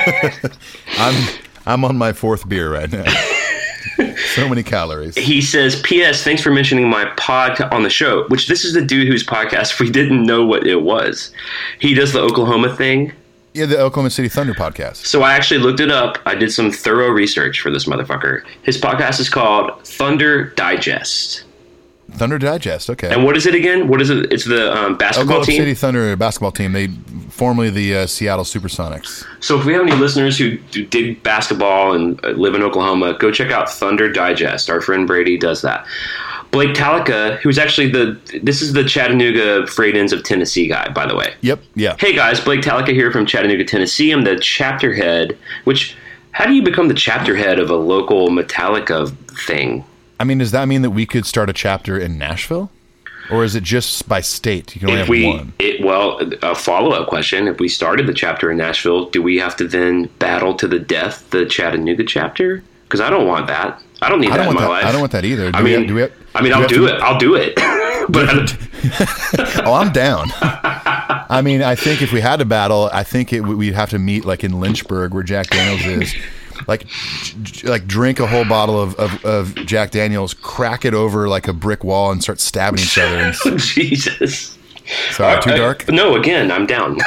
I'm I'm on my fourth beer right now. So many calories. He says, P S. Thanks for mentioning my pod on the show, which this is the dude whose podcast we didn't know what it was. He does the Oklahoma thing. Yeah, the Oklahoma City Thunder podcast. So I actually looked it up. I did some thorough research for this motherfucker. His podcast is called Thunder Digest. Thunder Digest, okay. And what is it again? What is it? It's the um, basketball Oklahoma team. City Thunder basketball team. They formerly the uh, Seattle Supersonics. So if we have any listeners who do dig basketball and uh, live in Oklahoma, go check out Thunder Digest. Our friend Brady does that. Blake Talica, who's actually the this is the Chattanooga Freight Ends of Tennessee guy, by the way. Yep, yeah. Hey guys, Blake Talica here from Chattanooga, Tennessee. I'm the chapter head. Which, how do you become the chapter head of a local Metallica thing? I mean, does that mean that we could start a chapter in Nashville? Or is it just by state? You can only If have we, one. it, well, a follow-up question: if we started the chapter in Nashville, do we have to then battle to the death the Chattanooga chapter? Because I don't want that. I don't need I that don't in want my that. life. I don't want that either. Do I we mean, have- do we have- I mean, do we I'll have do to- it. I'll do it. But I, Oh, I'm down. I mean, I think if we had to battle, I think it, we'd have to meet like in Lynchburg where Jack Daniels is. Like, j- like drink a whole bottle of, of, of Jack Daniels, crack it over like a brick wall, and start stabbing each other. And, Jesus. sorry, too I- dark. No, again, I'm down.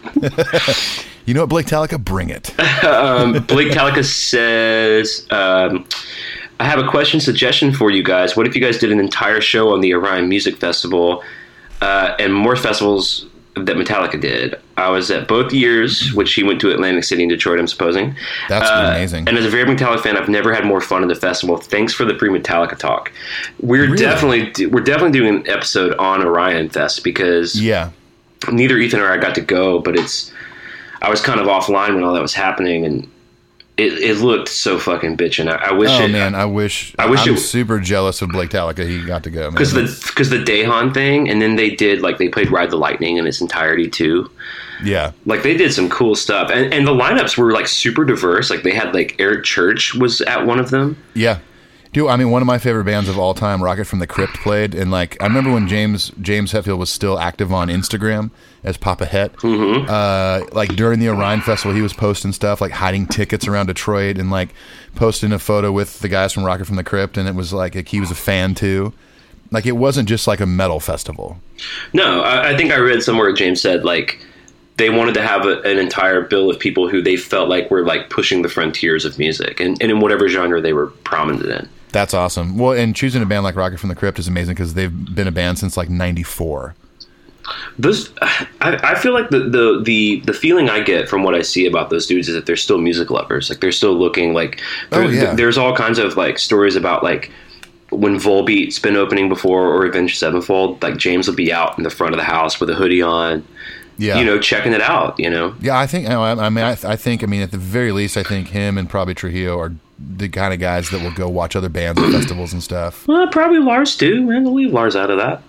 You know what, Blake Talica, bring it. um, Blake Talica says, um, I have a question suggestion for you guys. What if you guys did an entire show on the Orion Music Festival uh, and more festivals that Metallica did? I was at both years, which he went to Atlantic City and Detroit, I'm supposing. That's Uh, amazing. And as a very Metallica fan, I've never had more fun at the festival. Thanks for the free Metallica talk. We're Really? definitely we're definitely doing an episode on Orion Fest because Yeah. neither Ethan or I got to go, but it's I was kind of offline when all that was happening, and it, it looked so fucking bitchin'. I, I wish Oh it man, I wish. I wish I'm it- super jealous of Blake Talica. He got to go. man. because the because the Dahan thing, and then they did like they played Ride the Lightning in its entirety too. yeah, Like they did some cool stuff, and and the lineups were like super diverse. Like they had like Eric Church was at one of them. yeah. Dude, I mean, one of my favorite bands of all time, Rocket from the Crypt, played, and like I remember when James James Hetfield was still active on Instagram as Papa Het. Mm-hmm. Uh, like during the Orion Festival, he was posting stuff like hiding tickets around Detroit and like posting a photo with the guys from Rocket from the Crypt, and it was like, like he was a fan too. Like it wasn't just like a metal festival. No, I, I think I read somewhere James said like they wanted to have a, an entire bill of people who they felt like were like pushing the frontiers of music, and, and in whatever genre they were prominent in. That's awesome. Well, and choosing a band like Rocket from the Crypt is amazing because they've been a band since like ninety-four. Those, I, I feel like the, the the the feeling I get from what I see about those dudes is that they're still music lovers. Like they're still looking like. Oh, yeah. There's all kinds of like stories about like when Volbeat's been opening before or Avenged Sevenfold. Like James will be out in the front of the house with a hoodie on. Yeah, You know, checking it out. You know. Yeah, I think. I I mean, I, I think. I mean, at the very least, I think him and probably Trujillo are the kind of guys that will go watch other bands at festivals and stuff. Well, probably Lars too. Man, we'll leave Lars out of that.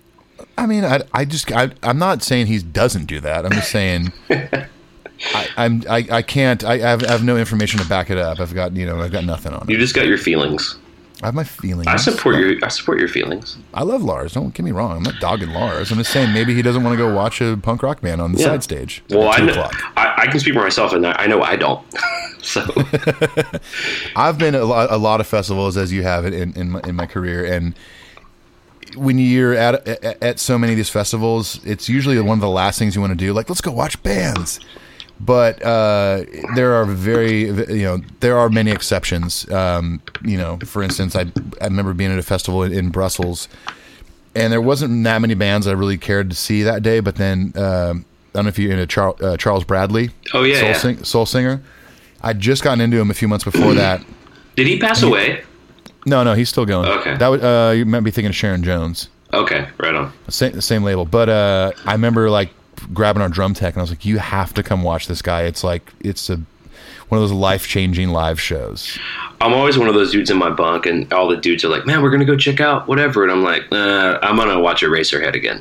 I mean, I, I just, I, I'm not saying he doesn't do that. I'm just saying, I, I'm, I, I can't. I have, I have no information to back it up. I've got, you know, I've got nothing on You it. just got your feelings. I have my feelings. I support your I support your feelings. I love Lars. Don't get me wrong. I'm not dogging Lars. I'm just saying maybe he doesn't want to go watch a punk rock band on the Yeah. side stage. Well, at I two know, o'clock. I, I can speak for myself, and I, I know I don't. So I've been at a lot, a lot of festivals as you have it in in my, in my career, and when you're at, at at so many of these festivals, it's usually one of the last things you want to do. Like, let's go watch bands. But uh, there are very, you know, there are many exceptions. Um, you know, for instance, I I remember being at a festival in, in Brussels, and there wasn't that many bands I really cared to see that day. But then um, I don't know if you're into Char- uh, Charles Bradley. Oh, yeah, soul, yeah. Sing- soul singer. I'd just gotten into him a few months before that. did he pass away? No, no, he's still going. Okay. That would, uh, you might be thinking of Sharon Jones. Okay, right on. Same, same label. But uh, I remember like grabbing our drum tech and I was like, you have to come watch this guy. It's like, it's a one of those life-changing live shows. I'm always one of those dudes in my bunk, and all the dudes are like, "Man, we're gonna go check out whatever," and I'm like, uh, "I'm gonna watch Eraserhead again."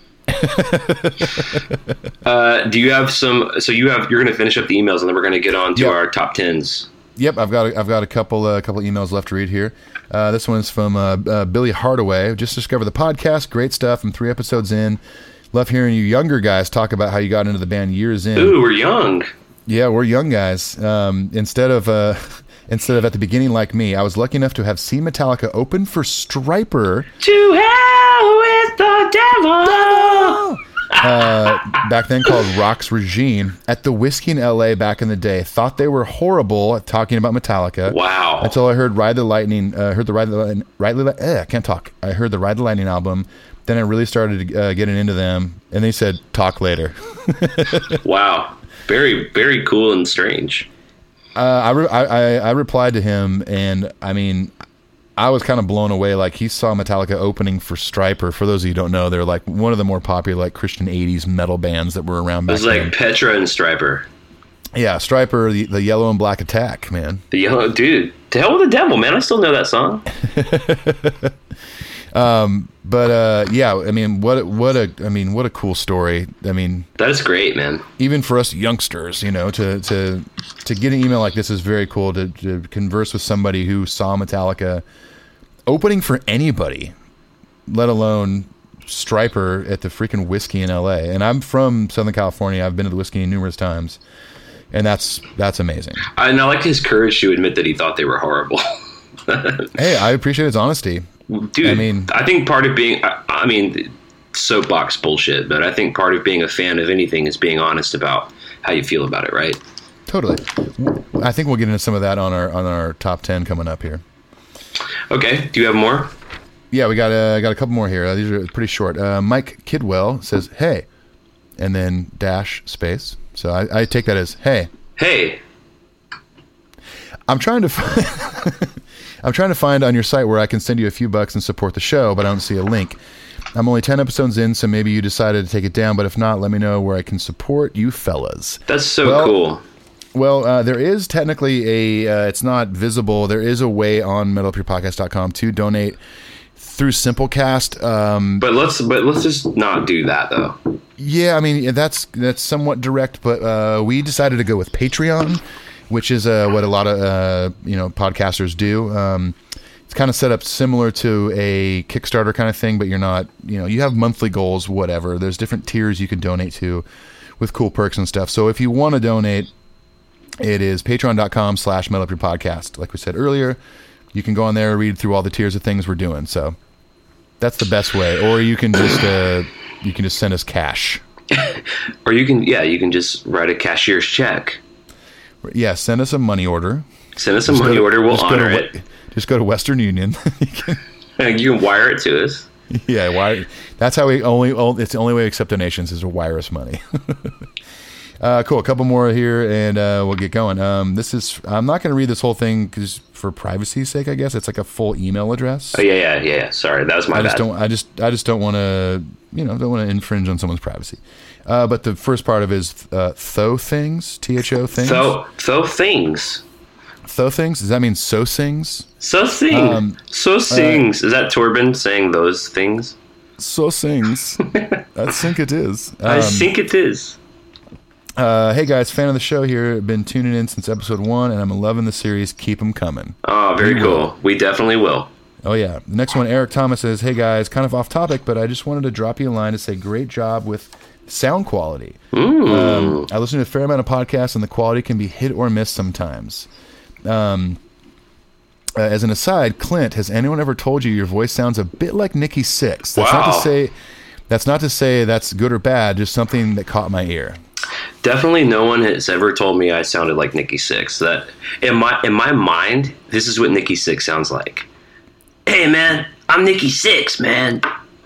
uh, do you have some? So you have you're gonna finish up the emails, and then we're gonna get on to Yep. our top tens. Yep, I've got a, I've got a couple uh, couple emails left to read here. Uh, this one's from uh, uh, Billy Hardaway. Just discovered the podcast. Great stuff. I'm three episodes in. Love hearing you younger guys talk about how you got into the band years in. Ooh, we're young. Yeah, we're young guys. Um, instead of uh, instead of at the beginning like me, I was lucky enough to have seen Metallica open for Stryper. To hell with the devil. Uh, back then called Rock's Regime at the Whiskey in L A back in the day. Thought they were horrible at talking about Metallica. Wow. Until I heard Ride the Lightning. Uh, heard the Ride the Lightning. Ride the, eh, I can't talk. I heard the Ride the Lightning album. Then I really started uh, getting into them, and they said, "Talk later." Wow. Very, very cool and strange. Uh, I, re- I, I I replied to him, and I mean, I was kind of blown away. Like, he saw Metallica opening for Stryper. For those of you who don't know, they're like one of the more popular like Christian eighties metal bands that were around It back was like then. Petra and Stryper. Yeah, Stryper, the, the Yellow and Black Attack, man. The yellow dude. To hell with the devil, man. I still know that song. But uh, yeah, I mean, what a- what a I mean, what a cool story. I mean, That is great, man. even for us youngsters, you know, to to to get an email like this is very cool. To, to converse with somebody who saw Metallica opening for anybody, let alone Stryper at the freaking Whiskey in L A. And I'm from Southern California. I've been to the Whiskey numerous times, and that's that's amazing. And I like his courage to admit that he thought they were horrible. Hey, I appreciate his honesty. Dude, I mean- I think part of being, I, I mean, soapbox bullshit, but I think part of being a fan of anything is being honest about how you feel about it, right? Totally. I think we'll get into some of that on our on our top ten coming up here. Okay, do you have more? Yeah, we got uh, got a couple more here. Uh, these are pretty short. Uh, Mike Kidwell says, "Hey," and then dash space. So I, I take that as "Hey." Hey, I'm trying to find, I'm trying to find on your site where I can send you a few bucks and support the show, but I don't see a link. I'm only ten episodes in, so maybe you decided to take it down. But if not, let me know where I can support you fellas. that's so Well- cool. Well, uh, there is technically a, uh, it's not visible. There is a way on metal up your podcast dot com to donate through Simplecast. Um, But let's, but let's just not do that though. yeah, I mean, that's that's somewhat direct, but uh, we decided to go with Patreon, which is uh, what a lot of, uh, you know, podcasters do. Um, it's kind of set up similar to a Kickstarter kind of thing, but you're not, you know, you have monthly goals, whatever. There's different tiers you can donate to with cool perks and stuff. So if you want to donate, it is patreon.com slash metal up your podcast. Like we said earlier, you can go on there, read through all the tiers of things we're doing. So that's the best way. Or you can just, uh, you can just send us cash. Or you can, yeah, you can just write a cashier's check. Yeah, send us a money order. Send us a Just money go to- order. We'll just go to honor we- it. Just go to Western Union. You can- You can wire it to us. yeah, wire. That's how we only. only it's the only way we accept donations is to wire us money. uh, cool. A couple more here, and uh, we'll get going. Um, this is. I'm not going to read this whole thing because for privacy's sake, I guess it's like a full email address. Oh yeah, yeah, yeah. yeah. Sorry, that was my I just bad. don't. I just. I just don't want to. You know, don't want to infringe on someone's privacy. Uh, but the first part of it is uh, tho things. T H O things. So, so things. Tho things. Does that mean so sings? So sing. Um, so sings. Is that Torben saying those things? So sings. I think it is. I Um, think it is. Uh, hey guys, fan of the show here. Been tuning in since episode one, and I'm loving the series. Keep them coming. Oh, very We cool. will. We definitely will. Oh, yeah. The next one, Eric Thomas says, hey, guys, kind of off topic, but I just wanted to drop you a line to say great job with sound quality. Um, I listen to a fair amount of podcasts, and the quality can be hit or miss sometimes. Um, uh, as an aside, Clint, has anyone ever told you your voice sounds a bit like Nikki Sixx? That's not Wow. to say that's not to say that's good or bad, just something that caught my ear. Definitely, no one has ever told me I sounded like Nikki Sixx. That in my in my mind, this is what Nikki Sixx sounds like. Hey, man, I'm Nikki Sixx, man.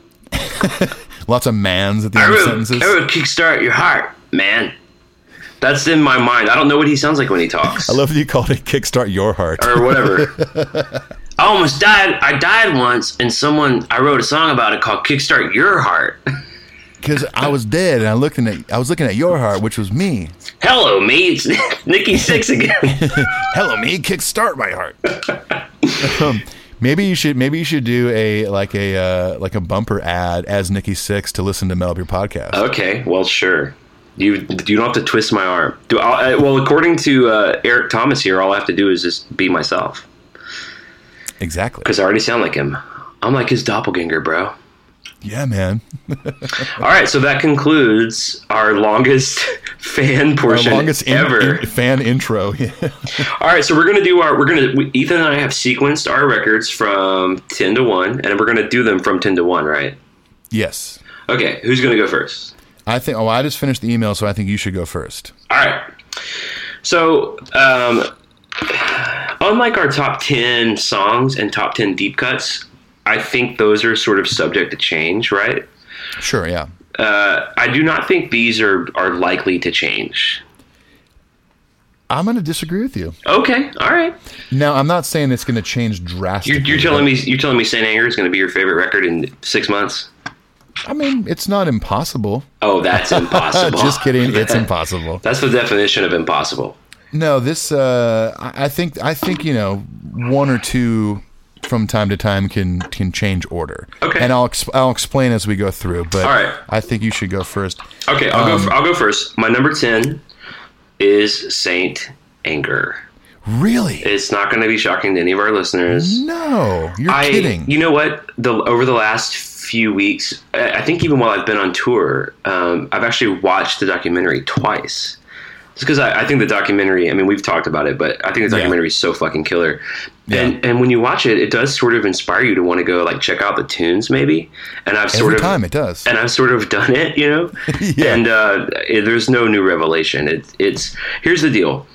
Lots of mans at the I end of wrote, sentences. I wrote Kickstart Your Heart, man. That's in my mind. I don't know what he sounds like when he talks. I love that you called it Kickstart Your Heart. Or whatever. I almost died. I died once, and someone I wrote a song about it called "Kickstart Your Heart." Because I was dead, and I looking at I was looking at your heart, which was me. Hello, me. It's Nikki Sixx again. Hello, me. Kickstart my heart. um, maybe you should maybe you should do a like a uh, like a bumper ad as Nikki Sixx to listen to Metal Up Your Podcast. Okay, well, sure. You you don't have to twist my arm. Do I, well, according to uh, Eric Thomas here, all I have to do is just be myself Exactly. because I already sound like him. I'm like his doppelganger, bro. Yeah, man. All right, so that concludes our longest fan Our portion longest in- ever. in- fan intro. All right, so we're gonna do our. We're gonna. We, Ethan and I have sequenced our records from ten to one, and we're gonna do them from ten to one, right? Yes. Okay, who's gonna go first? I think. Oh, I just finished the email, so I think you should go first. All right. So, um, unlike our top ten songs and top ten deep cuts, I think those are sort of subject to change, right? Sure. Yeah. Uh, I do not think these are, are likely to change. I'm going to disagree with you. Okay, all right. Now, I'm not saying it's going to change drastically. You're, you're telling me you're telling me Saint Anger is going to be your favorite record in six months? I mean, it's not impossible. Oh, that's impossible. Just kidding. It's impossible. That's the definition of impossible. No, this. Uh, I I think. I think you know, one or two from time to time can can change order. Okay. And I'll exp- I'll explain as we go through. But All right. I think you should go first. Okay, I'll Um, go. I'll go first. My number ten is Saint Anger. Really? It's not going to be shocking to any of our listeners. No, you're I, kidding. You know what? The over the last few weeks, I I think even while I've been on tour, um, I've actually watched the documentary twice. Just because I, I think the documentary, I mean, we've talked about it, but I think the Yeah. documentary is so fucking killer. Yeah. And and when you watch it, it does sort of inspire you to want to go like check out the tunes, maybe. And I've sort Every of time it does. and I've sort of done it, you know. Yeah. And uh, it, there's no new revelation. It, it's here's the deal.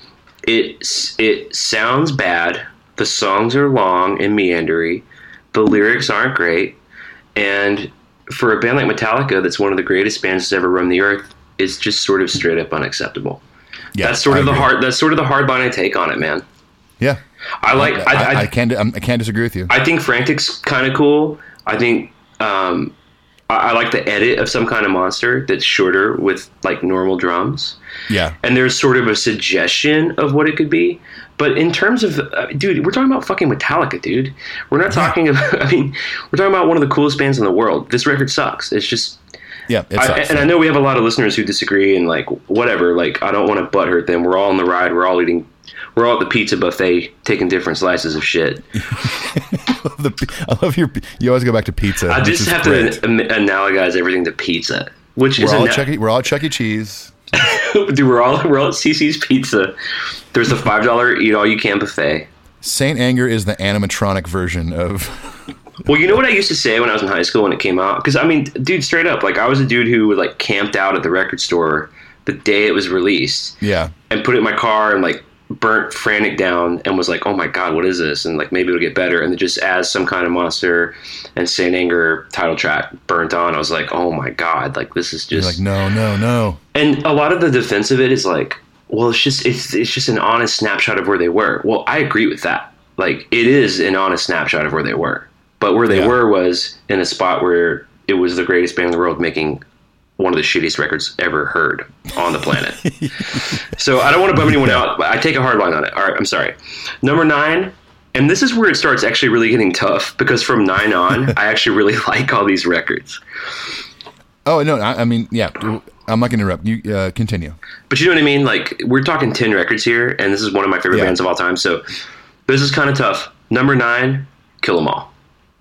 It it sounds bad. The songs are long and meandery. The lyrics aren't great. And for a band like Metallica, that's one of the greatest bands that's ever roamed the earth, it's just sort of straight up unacceptable. Yeah, that's sort I of the agree. hard. That's sort of the hard line I take on it, man. Yeah. I like. I, I, I, I can't. I'm, I can't disagree with you. I think Frantic's kind of cool. I think um, I, I like the edit of Some Kind of Monster that's shorter with like normal drums. Yeah. And there's sort of a suggestion of what it could be. But in terms of, uh, dude, we're talking about fucking Metallica, dude. We're not talking about, I mean, we're talking about one of the coolest bands in the world. This record sucks. It's just, Yeah. It I, sucks. and I know we have a lot of listeners who disagree and like, whatever. Like, I don't want to butthurt them. We're all on the ride. We're all eating, we're all at the pizza buffet taking different slices of shit. I love the- I love your. You always go back to pizza. I which just is have great. to an- analogize everything to pizza, which We're is all, a at Chuck E, we're all at Chuck E. Cheese. dude. We're all we're all at C C's Pizza. There's a five dollar eat all you can buffet. Saint Anger is the animatronic version of. Well, you know what I used to say when I was in high school when it came out? Because I mean, dude, straight up, like I was a dude who would like camped out at the record store the day it was released Yeah. and put it in my car and like burnt Frantic down and was like, oh my god, what is this? And like maybe it'll get better. And then just as Some Kind of Monster and Saint Anger title track burnt on, I was like, oh my god, like this is You're just like, no, no, no. And a lot of the defense of it is like, well, it's just it's it's just an honest snapshot of where they were. Well, I agree with that. Like it is an honest snapshot of where they were. But where they Yeah. were was in a spot where it was the greatest band in the world making one of the shittiest records ever heard on the planet. So I don't want to bum anyone out, but I take a hard line on it. All right, I'm sorry. Number nine, and this is where it starts actually really getting tough because from nine on, I actually really like all these records. Oh no, I, I mean, yeah. I'm not going to interrupt. You uh, continue. But you know what I mean? Like we're talking ten records here, and this is one of my favorite Yeah. bands of all time. So this is kind of tough. Number nine, Kill 'Em All.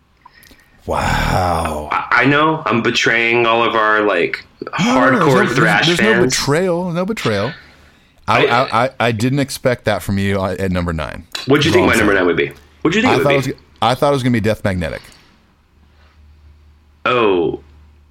Wow. I, I know I'm betraying all of our like No, no, no, hardcore there's no, thrash there's, there's fans. no betrayal. No betrayal. I, I- I, I, I didn't expect that from you at number nine. What'd you That's think all my I'm number saying. nine would be? What'd you think I it thought, it would was, be? I thought it was going to be Death Magnetic. Oh,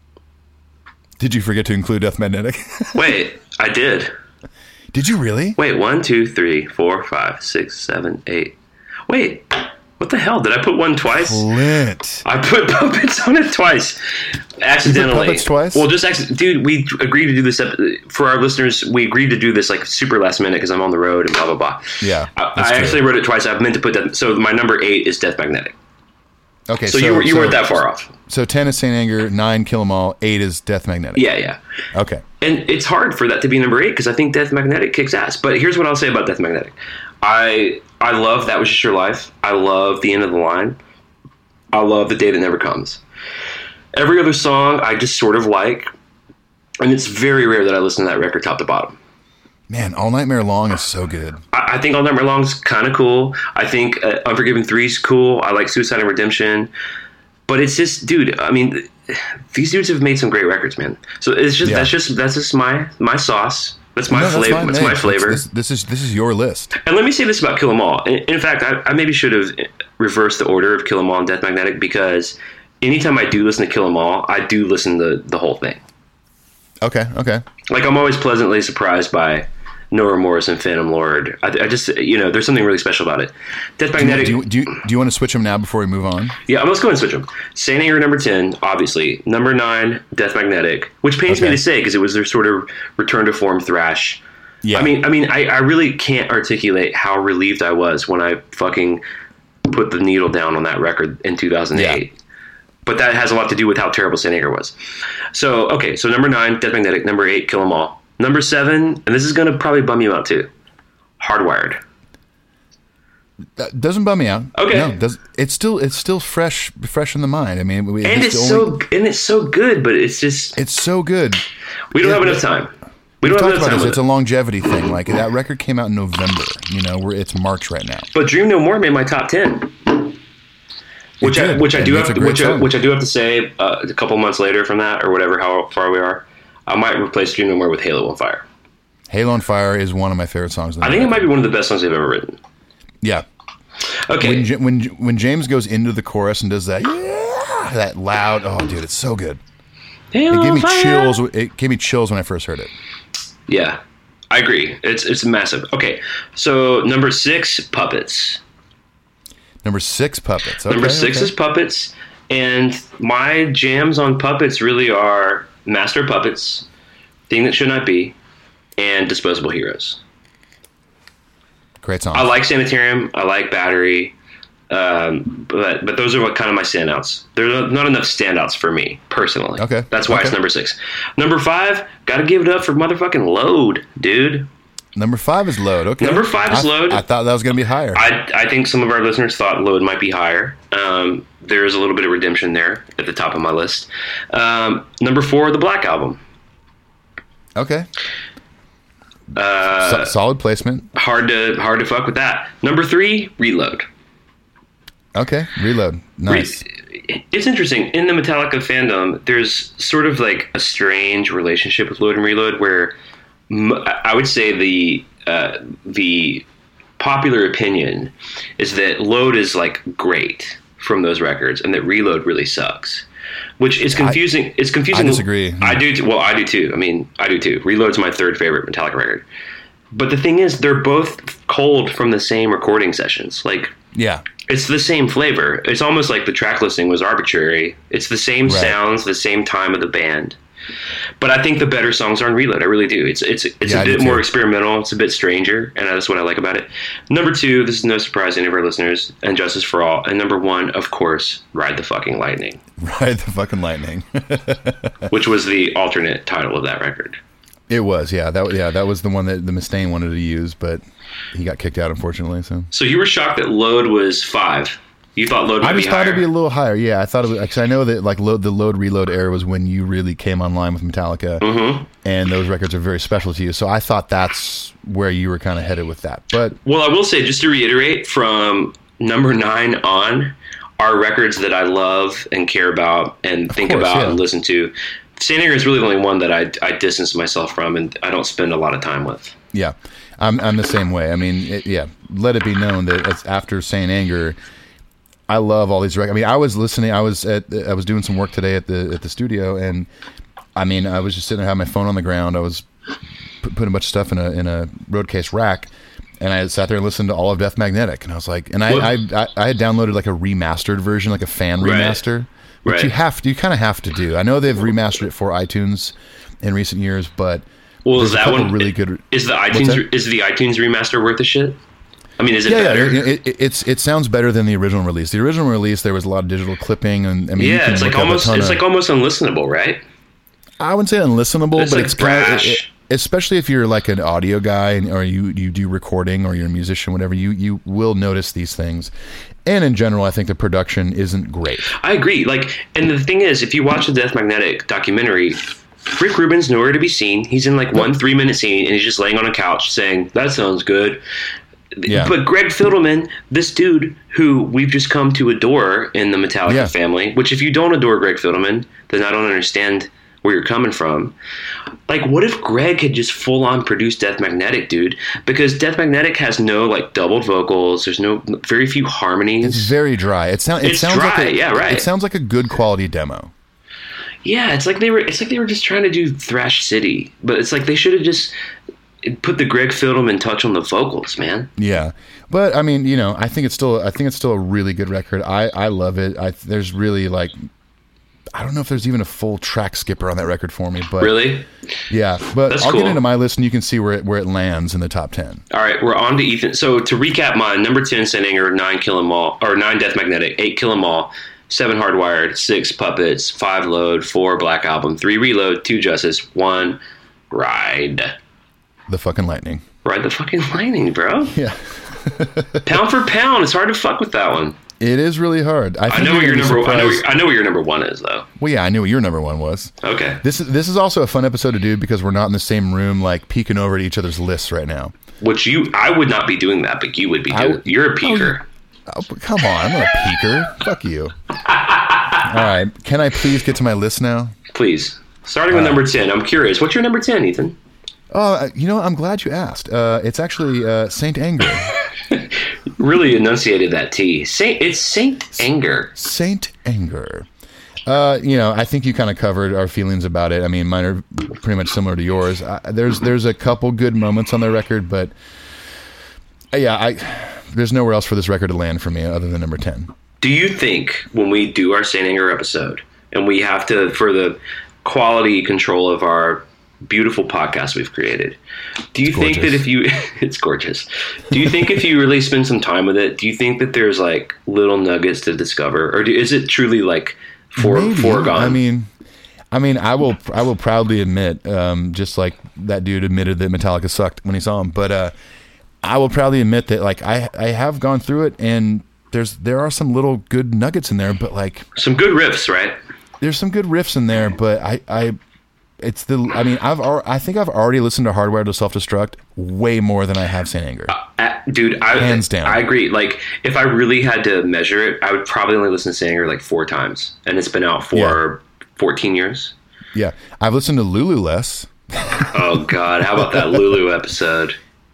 Did you forget to include Death Magnetic? wait, I did. Did you really? Wait, one, two, three, four, five, six, seven, eight. Wait, what the hell? Did I put one twice? Flint. I put puppets on it twice, accidentally. puppets twice? Well, just acc- dude. We agreed to do this ep- for our listeners. We agreed to do this like super last minute because I'm on the road and blah blah blah. Yeah, I, that's I true. actually wrote it twice. I meant to put that. So my number eight is Death Magnetic. Okay, So, you were, you weren't that far off. So ten is Saint Anger, nine Kill 'Em All, eight is Death Magnetic. Yeah, yeah. Okay. And it's hard for that to be number eight because I think Death Magnetic kicks ass. But here's what I'll say about Death Magnetic. I I love That Was Just Your Life. I love The End of the Line. I love The Day That Never Comes. Every other song I just sort of like. And it's very rare that I listen to that record top to bottom. Man, All Nightmare Long is so good. I, I think All Nightmare Long is kind of cool. I think uh, Unforgiven three is cool. I like Suicide and Redemption. But it's just, dude, I mean, these dudes have made some great records, man. So it's just, Yeah. that's just, that's just my, my sauce. That's my No, flavor. fine. That's Hey, my flavor. This, this is this is your list. And let me say this about Kill 'Em All. In, in fact, I, I maybe should have reversed the order of Kill 'Em All and Death Magnetic because anytime I do listen to Kill 'Em All, I do listen to the whole thing. Okay, okay. Like, I'm always pleasantly surprised by No Remorse and Phantom Lord. I, I just, you know, there's something really special about it. Death Do you, Magnetic. do, you, do, you, do you want to switch them now before we move on? Yeah, let's go and switch them. Saint Anger number ten, obviously. Number nine, Death Magnetic, which pains me Okay. to say because it was their sort of return to form thrash. Yeah. I mean, I mean, I, I really can't articulate how relieved I was when I fucking put the needle down on that record in two thousand eight. Yeah. But that has a lot to do with how terrible Saint Anger was. So, okay, so number nine, Death Magnetic. Number eight, Kill 'Em All. Number seven, and this is going to probably bum you out too, Hardwired. That doesn't bum me out. Okay. No, does, it's still it's still fresh fresh in the mind. I mean, we, And it's it's the only- so and it's so good, but it's just it's so good. we don't Yeah, have enough but- time. We We don't have talked enough about time this. with It's it. a longevity thing. Like that record came out in November. You know, we're it's March right now. But Dream No More made my top ten, which I did, which I and do it's have a great which I, song. which I do have to say uh, a couple months later from that or whatever how far we are, I might replace Dream No More with Halo on Fire. Halo on Fire is one of my favorite songs. I think it might be one of the best songs they've ever written. Yeah. Okay, When, Ja- when when James goes into the chorus and does that, yeah, that loud, oh dude, it's so good. Halo It gave on me Fire. chills. It gave me chills when I first heard it. Yeah, I agree. It's it's massive. Okay, so number six, Puppets. Number six, Puppets. Okay, Number six okay. is Puppets, and my jams on Puppets really are Master of Puppets, Thing That Should Not Be, and Disposable Heroes. Great song. I like Sanitarium. I like Battery. Um, but but those are what kind of my standouts. There are not enough standouts for me personally. Okay. That's why it's Okay. number six. Number five, gotta give it up for motherfucking Load, dude. Number five is Load. Okay. Number five is I- Load. I thought that was going to be higher. I I think some of our listeners thought Load might be higher. Um, there is a little bit of redemption there at the top of my list. Um, number four, the Black Album. okay. Uh, So- solid placement. hard to hard to fuck with that. Number three, Reload. Okay. Reload. Nice. It's interesting. In the Metallica fandom, there's sort of like a strange relationship with Load and Reload where m- I would say the uh, the popular opinion is that Load is like great from those records and that Reload really sucks. Which is confusing. it's confusing. I disagree. I do. Too. Well, I do too. I mean, I do too. Reload's my third favorite Metallica record. But the thing is, they're both culled from the same recording sessions. Like, Yeah. it's the same flavor. It's almost like the track listing was arbitrary. It's the same Right. sounds, the same time of the band. But I think the better songs are on Reload. I really do. It's it's it's Yeah, a I do bit more too. experimental. It's a bit stranger, and that's what I like about it. Number two, this is no surprise to any of our listeners, and Justice for All. And number one, of course, Ride the Fucking Lightning, Ride the fucking lightning. which was the alternate title of that record. It was, yeah. That yeah, that was the one that the Mustaine wanted to use, but he got kicked out, unfortunately. So So you were shocked that Load was five. You thought Load might I just be thought higher. it'd be a little higher. Yeah, I thought it was because I know that like load the load reload era was when you really came online with Metallica, Mm-hmm. and those records are very special to you. So I thought that's where you were kind of headed with that. But Well, I will say, just to reiterate, from number nine on are records that I love and care about and Of think course, about yeah. and listen to. Saint Anger is really the only one that I, I distance myself from and I don't spend a lot of time with. Yeah, I'm I'm the same way. I mean, it, yeah. Let it be known that it's after Saint Anger, I love all these records. I mean, I was listening. I was at I was doing some work today at the at the studio, and I mean, I was just sitting there, had my phone on the ground. I was p- putting a bunch of stuff in a in a road case rack, and I sat there and listened to all of Death Magnetic, and I was like, and I I, I, I had downloaded like a remastered version, like a fan Right. remaster, which Right. you have to, you kind of have to do. I know they've remastered it for iTunes in recent years, but Well, there's is a that couple one really good? Is the What's iTunes that? is the iTunes remaster worth the shit? I mean, is it Yeah, better? yeah. It, it, it's it sounds better than the original release. The original release, there was a lot of digital clipping, and I mean, you Yeah, can it's like look up a almost ton it's of- like almost unlistenable, right? I wouldn't say unlistenable, It's but like it's kind of, brash. it, especially if you're like an audio guy and, or you you do recording or you're a musician, whatever. You you will notice these things, and in general, I think the production isn't great. I agree. Like, and the thing is, if you watch the Death Magnetic documentary, Rick Rubin's nowhere to be seen. He's in like one three minute scene, and he's just laying on a couch saying, "That sounds good." Yeah. But Greg Fidelman, this dude who we've just come to adore in the Metallica Yeah. family, which if you don't adore Greg Fidelman, then I don't understand where you're coming from. Like, what if Greg had just full on produced Death Magnetic, dude? Because Death Magnetic has no like doubled vocals. There's no very few harmonies. It's very dry. It sounds. It It's sounds dry, like a, yeah, right. It sounds like a good quality demo. Yeah, it's like they were. It's like they were just trying to do Thrash City, but it's like they should have just put the Greg Fidelman touch on the vocals, man. Yeah, but I mean, you know, I think it's still. I think it's still a really good record. I I love it. I there's really like. I don't know if there's even a full track skipper on that record for me, but Really? yeah. But That's I'll cool. get into my list and you can see where it where it lands in the top ten. All right, we're on to Ethan. So to recap, mine: number ten, Saint Anger; nine, Kill 'Em All, or nine, Death Magnetic; eight, Kill 'Em All; seven, Hardwired; six, Puppets; five, Load; four, Black Album; three, Reload; two, Justice; one, Ride. The fucking lightning. Ride the fucking lightning, bro. Yeah. Pound for pound, it's hard to fuck with that one. It is really hard. I, I think know you're what your gonna be number. I know. surprised- I know what your number one is, though. Well, yeah, I knew what your number one was. Okay. This is this is also a fun episode to do because we're not in the same room, like peeking over at each other's lists right now. Which you, I would not be doing that, but you would be I doing. would- You're a peeker. Oh, but come on, I'm not a peeker. Fuck you. All right, can I please get to my list now? Please. Starting with number ten. I'm curious. What's your number ten, Ethan? Oh, you know, I'm glad you asked. Uh, it's actually uh, Saint Anger. Really enunciated that T. Saint. It's Saint Anger. Saint Anger. Uh, you know, I think you kind of covered our feelings about it. I mean, mine are pretty much similar to yours. I, there's there's a couple good moments on the record, but uh, yeah, I there's nowhere else for this record to land for me other than number ten. Do you think when we do our Saint Anger episode, and we have to, for the quality control of our beautiful podcast we've created, do you think that gorgeous. if you, it's gorgeous. Do you think if you really spend some time with it, do you think that there's like little nuggets to discover, or do, is it truly like for, Maybe. foregone? I mean, I mean, I will I will proudly admit, um, just like that dude admitted that Metallica sucked when he saw him, but uh, I will proudly admit that like I I have gone through it and there's there are some little good nuggets in there, but like Some good riffs, right? there's some good riffs in there, but I I it's the I mean I've al- I think I've already listened to Hardwired to Self Destruct way more than I have Saint Anger. Uh, dude, I, Hands down. I agree. Like, if I really had to measure it, I would probably only listen to Saint Anger like four times, and it's been out for fourteen years. Yeah, I've listened to Lulu less. Oh God, how about that Lulu episode?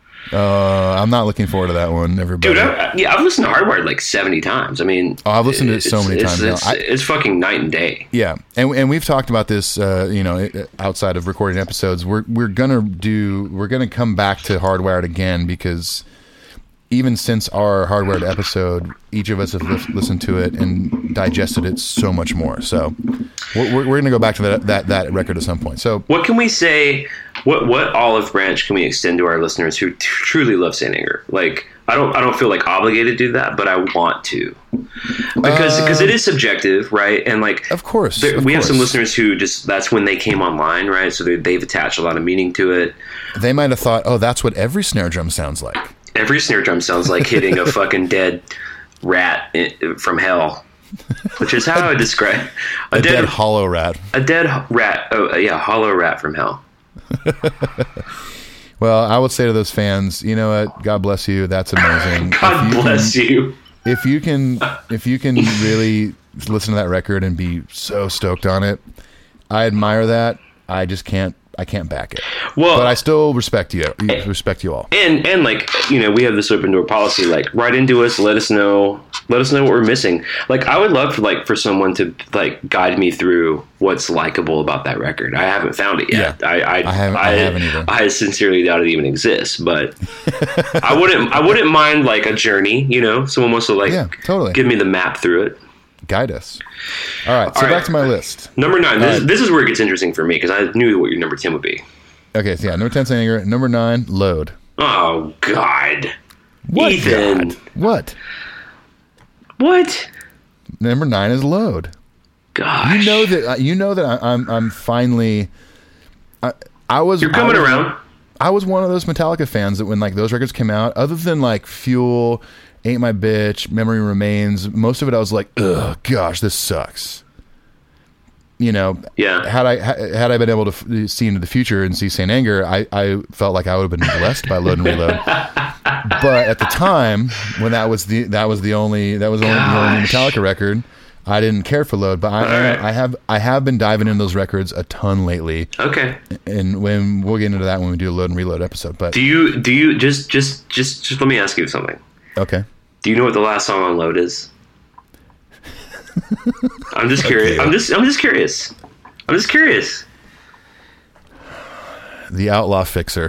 Uh, I'm not looking forward to that one, everybody. Dude, I, yeah, I've listened to Hardwired like seventy times. I mean, Oh, I've listened to it so it's- many it's, times now. It's, I- it's fucking night and day. Yeah, and and we've talked about this, uh, you know, outside of recording episodes. We're we're gonna do we're gonna come back to Hardwired again because even since our Hardwired episode, each of us have lis- listened to it and digested it so much more. So we're we're, we're gonna go back to that, that that record at some point. So What can we say? What what olive branch can we extend to our listeners who t- truly love Saint Anger? Like, I don't I don't feel like obligated to do that, but I want to because because it is subjective, right? And like, of course, there, of we have some course. listeners who just that's when they came online, right? So they, they've attached a lot of meaning to it. they might have thought, oh, that's what every snare drum sounds like. Every snare drum sounds like hitting a fucking dead rat in, from hell, which is how I would describe A, dead, hollow rat. a dead rat. Oh yeah, hollow rat from hell. Well, I would say to those fans, you know what? God bless you. That's amazing. God If you bless can, you. if you can, if you can really listen to that record and be so stoked on it, I admire that. I just can't. I can't back it. Well, but I still respect you. Respect you all. And and like, you know, we have this open door policy. Like, write into us. Let us know. Let us know what we're missing. Like, I would love for like for someone to like guide me through what's likable about that record. I haven't found it yet. Yeah, I I, I haven't. I, I haven't either. I sincerely doubt it even exists. But I wouldn't. I wouldn't mind like a journey. You know, someone wants to like yeah, totally give me the map through it. Guide us. All right, so All right. back to my list. Number nine. This, right. this is where it gets interesting for me because I knew what your number ten would be. Okay, so yeah, number ten, Saint Anger. Number nine, Load. Oh God, What? Ethan. God? What? What? Number nine is Load. Gosh, You know that. Uh, you know that I, I'm. I'm finally. I, I was. you're coming I was, around. I was one of those Metallica fans that when like those records came out, other than like Fuel, Ain't My Bitch, Memory Remains, most of it I was like, ugh, gosh, this sucks. You know, Yeah. Had I ha- had I been able to f- see into the future and see Saint Anger, I, I felt like I would have been blessed by Load and Reload. But at the time, when that was the that was the only that was the only, the only Metallica record, I didn't care for Load. But I, right. I, I have I have been diving into those records a ton lately, Okay. and when we'll get into that when we do a Load and Reload episode. But Do you do you just just just just let me ask you something? okay. Do you know what the last song on Load is? I'm just curious. Okay. I'm just I'm just curious. I'm just curious. The Outlaw Fixer.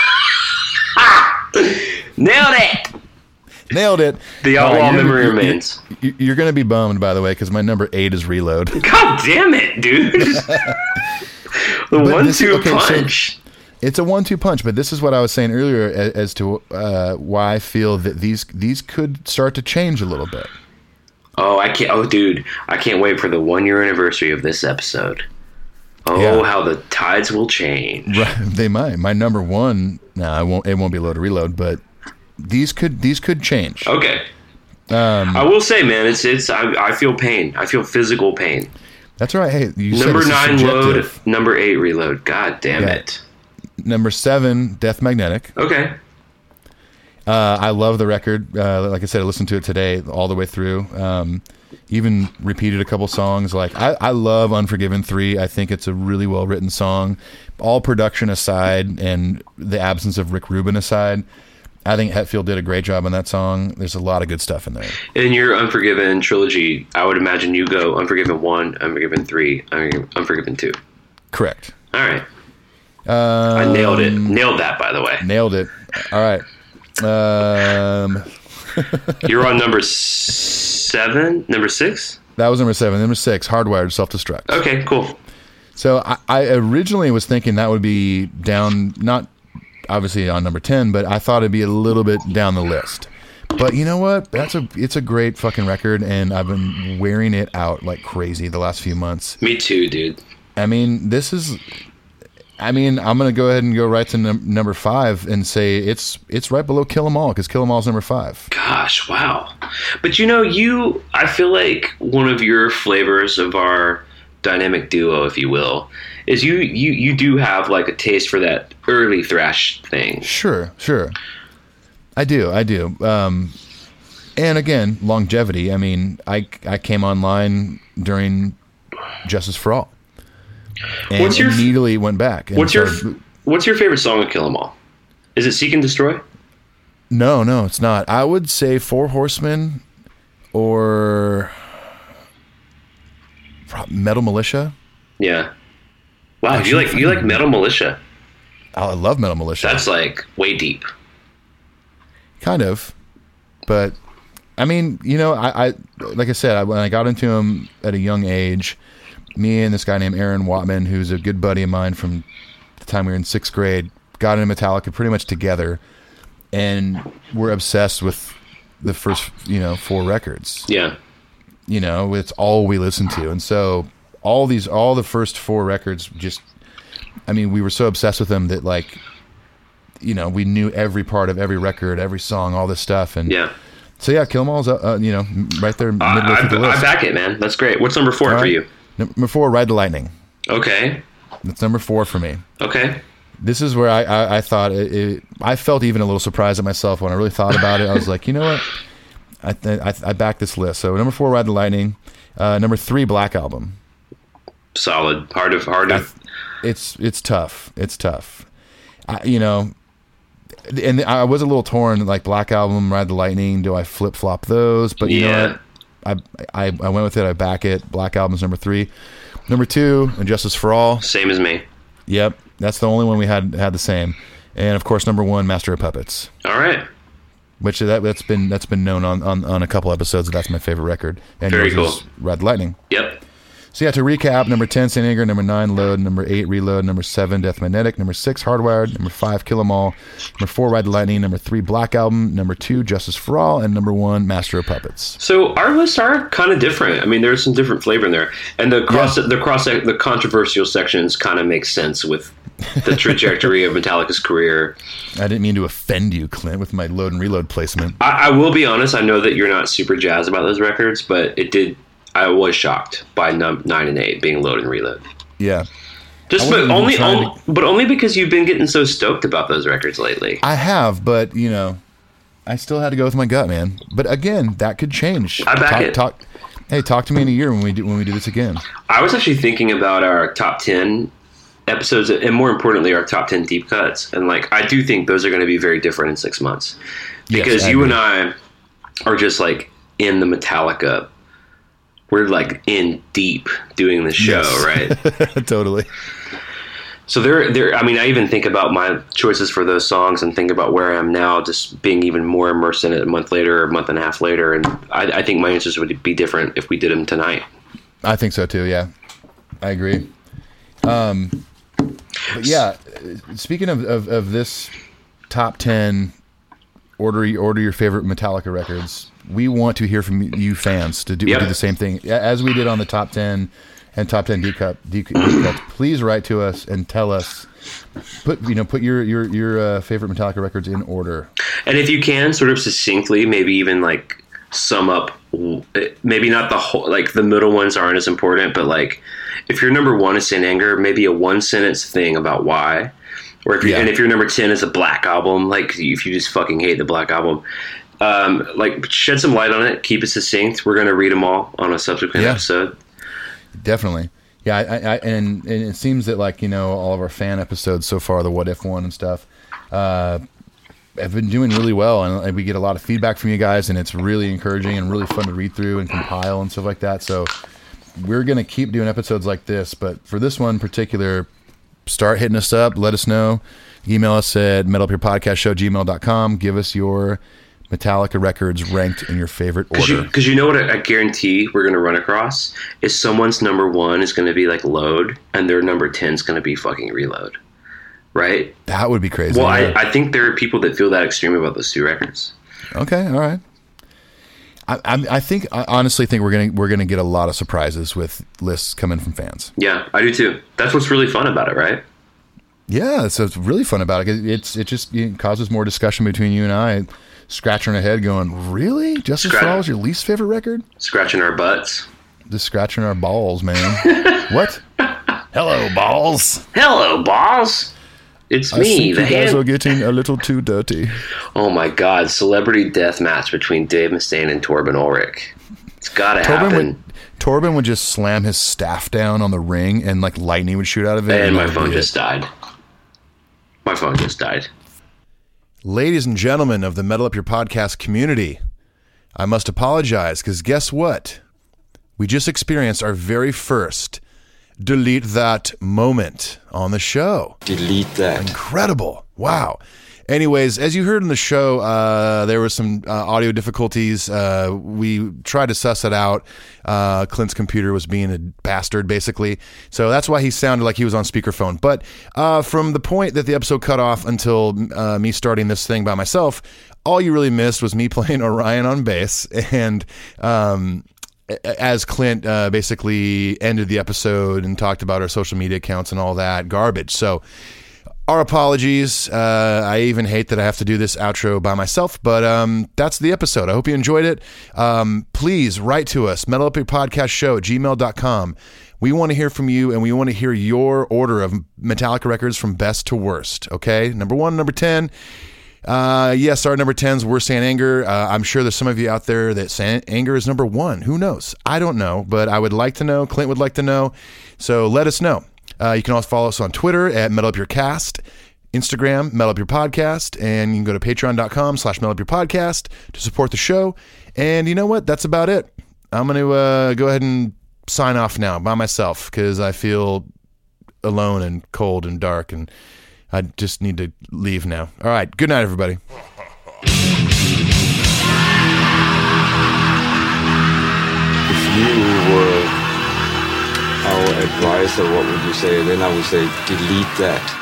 Nailed it. Nailed it. The All Outlaw right, you're- Memory you're- Remains. You're, you're going to be bummed, by the way, because my number eight is Reload. God damn it, dude. the But one this is- two okay, so- punch. It's a one-two punch, but this is what I was saying earlier as, as to uh, why I feel that these these could start to change a little bit. Oh, I can't. Oh, dude, I can't wait for the one year anniversary of this episode. Oh, Yeah. how the tides will change. Right, they might. My number one, no, I won't. It won't be Load or Reload, but these could these could change. Okay. Um, I will say, man, it's it's. I, I feel pain. I feel physical pain. That's all right. Hey, you said Number this is nine, Load. subjective. Number eight, Reload. God damn Yeah. it. Number seven, Death Magnetic. Okay. Uh, I love the record. Uh, like I said, I listened to it today all the way through. Um, even repeated a couple songs. Like I, I love Unforgiven three. I think it's a really well written song. All production aside, and the absence of Rick Rubin aside, I think Hetfield did a great job on that song. There's a lot of good stuff in there. In your Unforgiven trilogy, I would imagine you go Unforgiven one, Unforgiven three, Unforgiven two. Correct. All right. Um, I nailed it. Nailed that, by the way. Nailed it. All right. Um, You're on number seven, number six. that was number seven. Number six, Hardwired Self Destruct. Okay, cool. So I, I originally was thinking that would be down, not obviously on number ten, but I thought it'd be a little bit down the list. But you know what? That's a it's a great fucking record, and I've been wearing it out like crazy the last few months. Me too, dude. I mean, this is. I mean, I'm gonna go ahead and go right to num- number five and say it's it's right below Kill 'Em All because Kill 'Em All is number five. Gosh, wow. But you know, you, I feel like one of your flavors of our dynamic duo, if you will, is you, you, you do have like a taste for that early thrash thing. Sure, sure. I do, I do. Um, and again, longevity. I mean, I I came online during Justice for All. And What's your- immediately went back. And What's your, started- what's your favorite song of Kill 'Em All? Is it Seek and Destroy? No, no, it's not. I would say Four Horsemen or Metal Militia. Yeah. Wow, you Actually, like, you like Metal Militia. Oh, I love Metal Militia. That's like way deep. Kind of, but I mean, you know, I, I like I said, I, when I got into him at a young age, me and this guy named Aaron Watman, who's a good buddy of mine from the time we were in sixth grade, got into Metallica pretty much together, and we're obsessed with the first, you know, four records. Yeah. You know, it's all we listened to, and so all these, all the first four records, just, I mean, we were so obsessed with them that like, you know, we knew every part of every record, every song, all this stuff, and Yeah. so yeah, Kill 'Em All's, uh, uh, you know, right there midway I, through the I, list. I back it, man. That's great. What's number four All for right. you? Number four, Ride the Lightning. Okay. That's number four for me. Okay. This is where I, I, I thought it, it, I felt even a little surprised at myself when I really thought about it. I was like, you know what? I, th- I I back this list. So number four, Ride the Lightning. Uh, number three, Black Album. Solid. Hard to hard to. I, it's it's tough. It's tough. I, you know, and I was a little torn. Like Black Album, Ride the Lightning. Do I flip flop those? But you Yeah. know what? I, I I went with it. I back it. Black Album's number three. Number two, Justice for All. Same as me. Yep, that's the only one we had had the same. And of course, number one, Master of Puppets. All right. Which that that's been that's been known on, on, on a couple episodes that that's my favorite record. And Very yours is cool. Ride the Lightning. Yep. So yeah, to recap, number ten, Saint Anger, number nine, Load, number eight, Reload, number seven, Death Magnetic, number six, Hardwired, number five, Kill 'Em All, number four, Ride the Lightning, number three, Black Album, number two, Justice for All, and number one, Master of Puppets. So our lists are kind of different. I mean, there's some different flavor in there, and the cross, Yeah. the cross, the controversial sections kind of make sense with the trajectory of Metallica's career. I didn't mean to offend you, Clint, with my Load and Reload placement. I, I will be honest. I know that you're not super jazzed about those records, but it did. I was shocked by num- nine and eight being Load and Reload. Yeah. Just I but wasn't even only, trying only but only because you've been getting so stoked about those records lately. I have, but, you know, I still had to go with my gut, man. But again, that could change. I back talk, it. Talk, hey, talk to me in a year when we do when we do this again. I was actually thinking about our top ten episodes, and more importantly, our top ten deep cuts. And like, I do think those are going to be very different in six months Yes, because I you agree. and I are just like in the Metallica. We're like in deep doing the show, Yes. right? Totally. So there, there. I mean, I even think about my choices for those songs and think about where I am now, just being even more immersed in it a month later or a month and a half later. And I, I think my answers would be different if we did them tonight. I think so too. Yeah, I agree. Um, but yeah, speaking of, of, of this top ten, order order your favorite Metallica records. We want to hear from you fans to do, Yep. do the same thing as we did on the top ten and top ten D cup D, D cuts. Please write to us and tell us. Put you know put your your your uh, favorite Metallica records in order. And if you can, sort of succinctly, maybe even like sum up, maybe not the whole, like the middle ones aren't as important, but like if your number one is Saint Anger, maybe a one sentence thing about why. Or if you, Yeah. and if your number ten is a Black Album, like if you just fucking hate the Black Album, um, like shed some light on it, keep it succinct. We're going to read them all on a subsequent Yeah. episode. Definitely. Yeah, I, I, and, and it seems that, like, you know, all of our fan episodes so far, the What If one and stuff, uh, have been doing really well, and we get a lot of feedback from you guys, and it's really encouraging and really fun to read through and compile and stuff like that. So we're going to keep doing episodes like this, but for this one in particular, start hitting us up, let us know. Email us at metalupyourpodcastshow gmail dot com. Give us your Metallica records ranked in your favorite Because order. you, 'cause you know what I, I guarantee we're going to run across is someone's number one is going to be like Load, and their number ten is going to be fucking Reload, right? That would be crazy. Well, yeah. I, I think there are people that feel that extreme about those two records. Okay, all right. I, I, I think I honestly think we're gonna we're gonna get a lot of surprises with lists coming from fans. Yeah, I do too. That's what's really fun about it, right? Yeah, so it's really fun about it. It's it just it causes more discussion between you and I, scratching our head, going, "Really, Justice for Scratch- All is your least favorite record?" Scratching our butts. Just scratching our balls, man. What? Hello, balls. Hello, boss. It's I me, think the you guys hand. are getting a little too dirty. Oh my God! Celebrity death match between Dave Mustaine and Torben Ulrich. It's got to Torben happen. would Torben would just slam his staff down on the ring, and like lightning would shoot out of it. And my that would phone be just it. died. My phone just died. Ladies and gentlemen of the Metal Up Your Podcast community, I must apologize because guess what? We just experienced our very first delete that moment on the show. Delete that. Incredible. Wow. Anyways, as you heard in the show, uh, there were some uh, audio difficulties. Uh, we tried to suss it out. Uh, Clint's computer was being a bastard, basically. So that's why he sounded like he was on speakerphone. But uh, from the point that the episode cut off until uh, me starting this thing by myself, all you really missed was me playing Orion on bass. And um, as Clint uh, basically ended the episode and talked about our social media accounts and all that garbage. So our apologies. Uh, I even hate that I have to do this outro by myself, but um, that's the episode. I hope you enjoyed it. Um, please write to us, metal up your podcast show at gmail dot com. We want to hear from you, and we want to hear your order of Metallica records from best to worst, okay? Number one, number ten. Uh, yes, our number tens were saying anger. Uh, I'm sure there's some of you out there that say anger is number one. Who knows? I don't know, but I would like to know. Clint would like to know. So let us know. Uh, you can also follow us on Twitter at Metal Up Your Cast, Instagram, Metal Up Your Podcast, and you can go to patreon.com slash Metal Up Your Podcast to support the show. And you know what? That's about it. I'm going to uh, go ahead and sign off now by myself because I feel alone and cold and dark, and I just need to leave now. All right. Good night, everybody. If you were our advisor, what would you say? Then I would say delete that.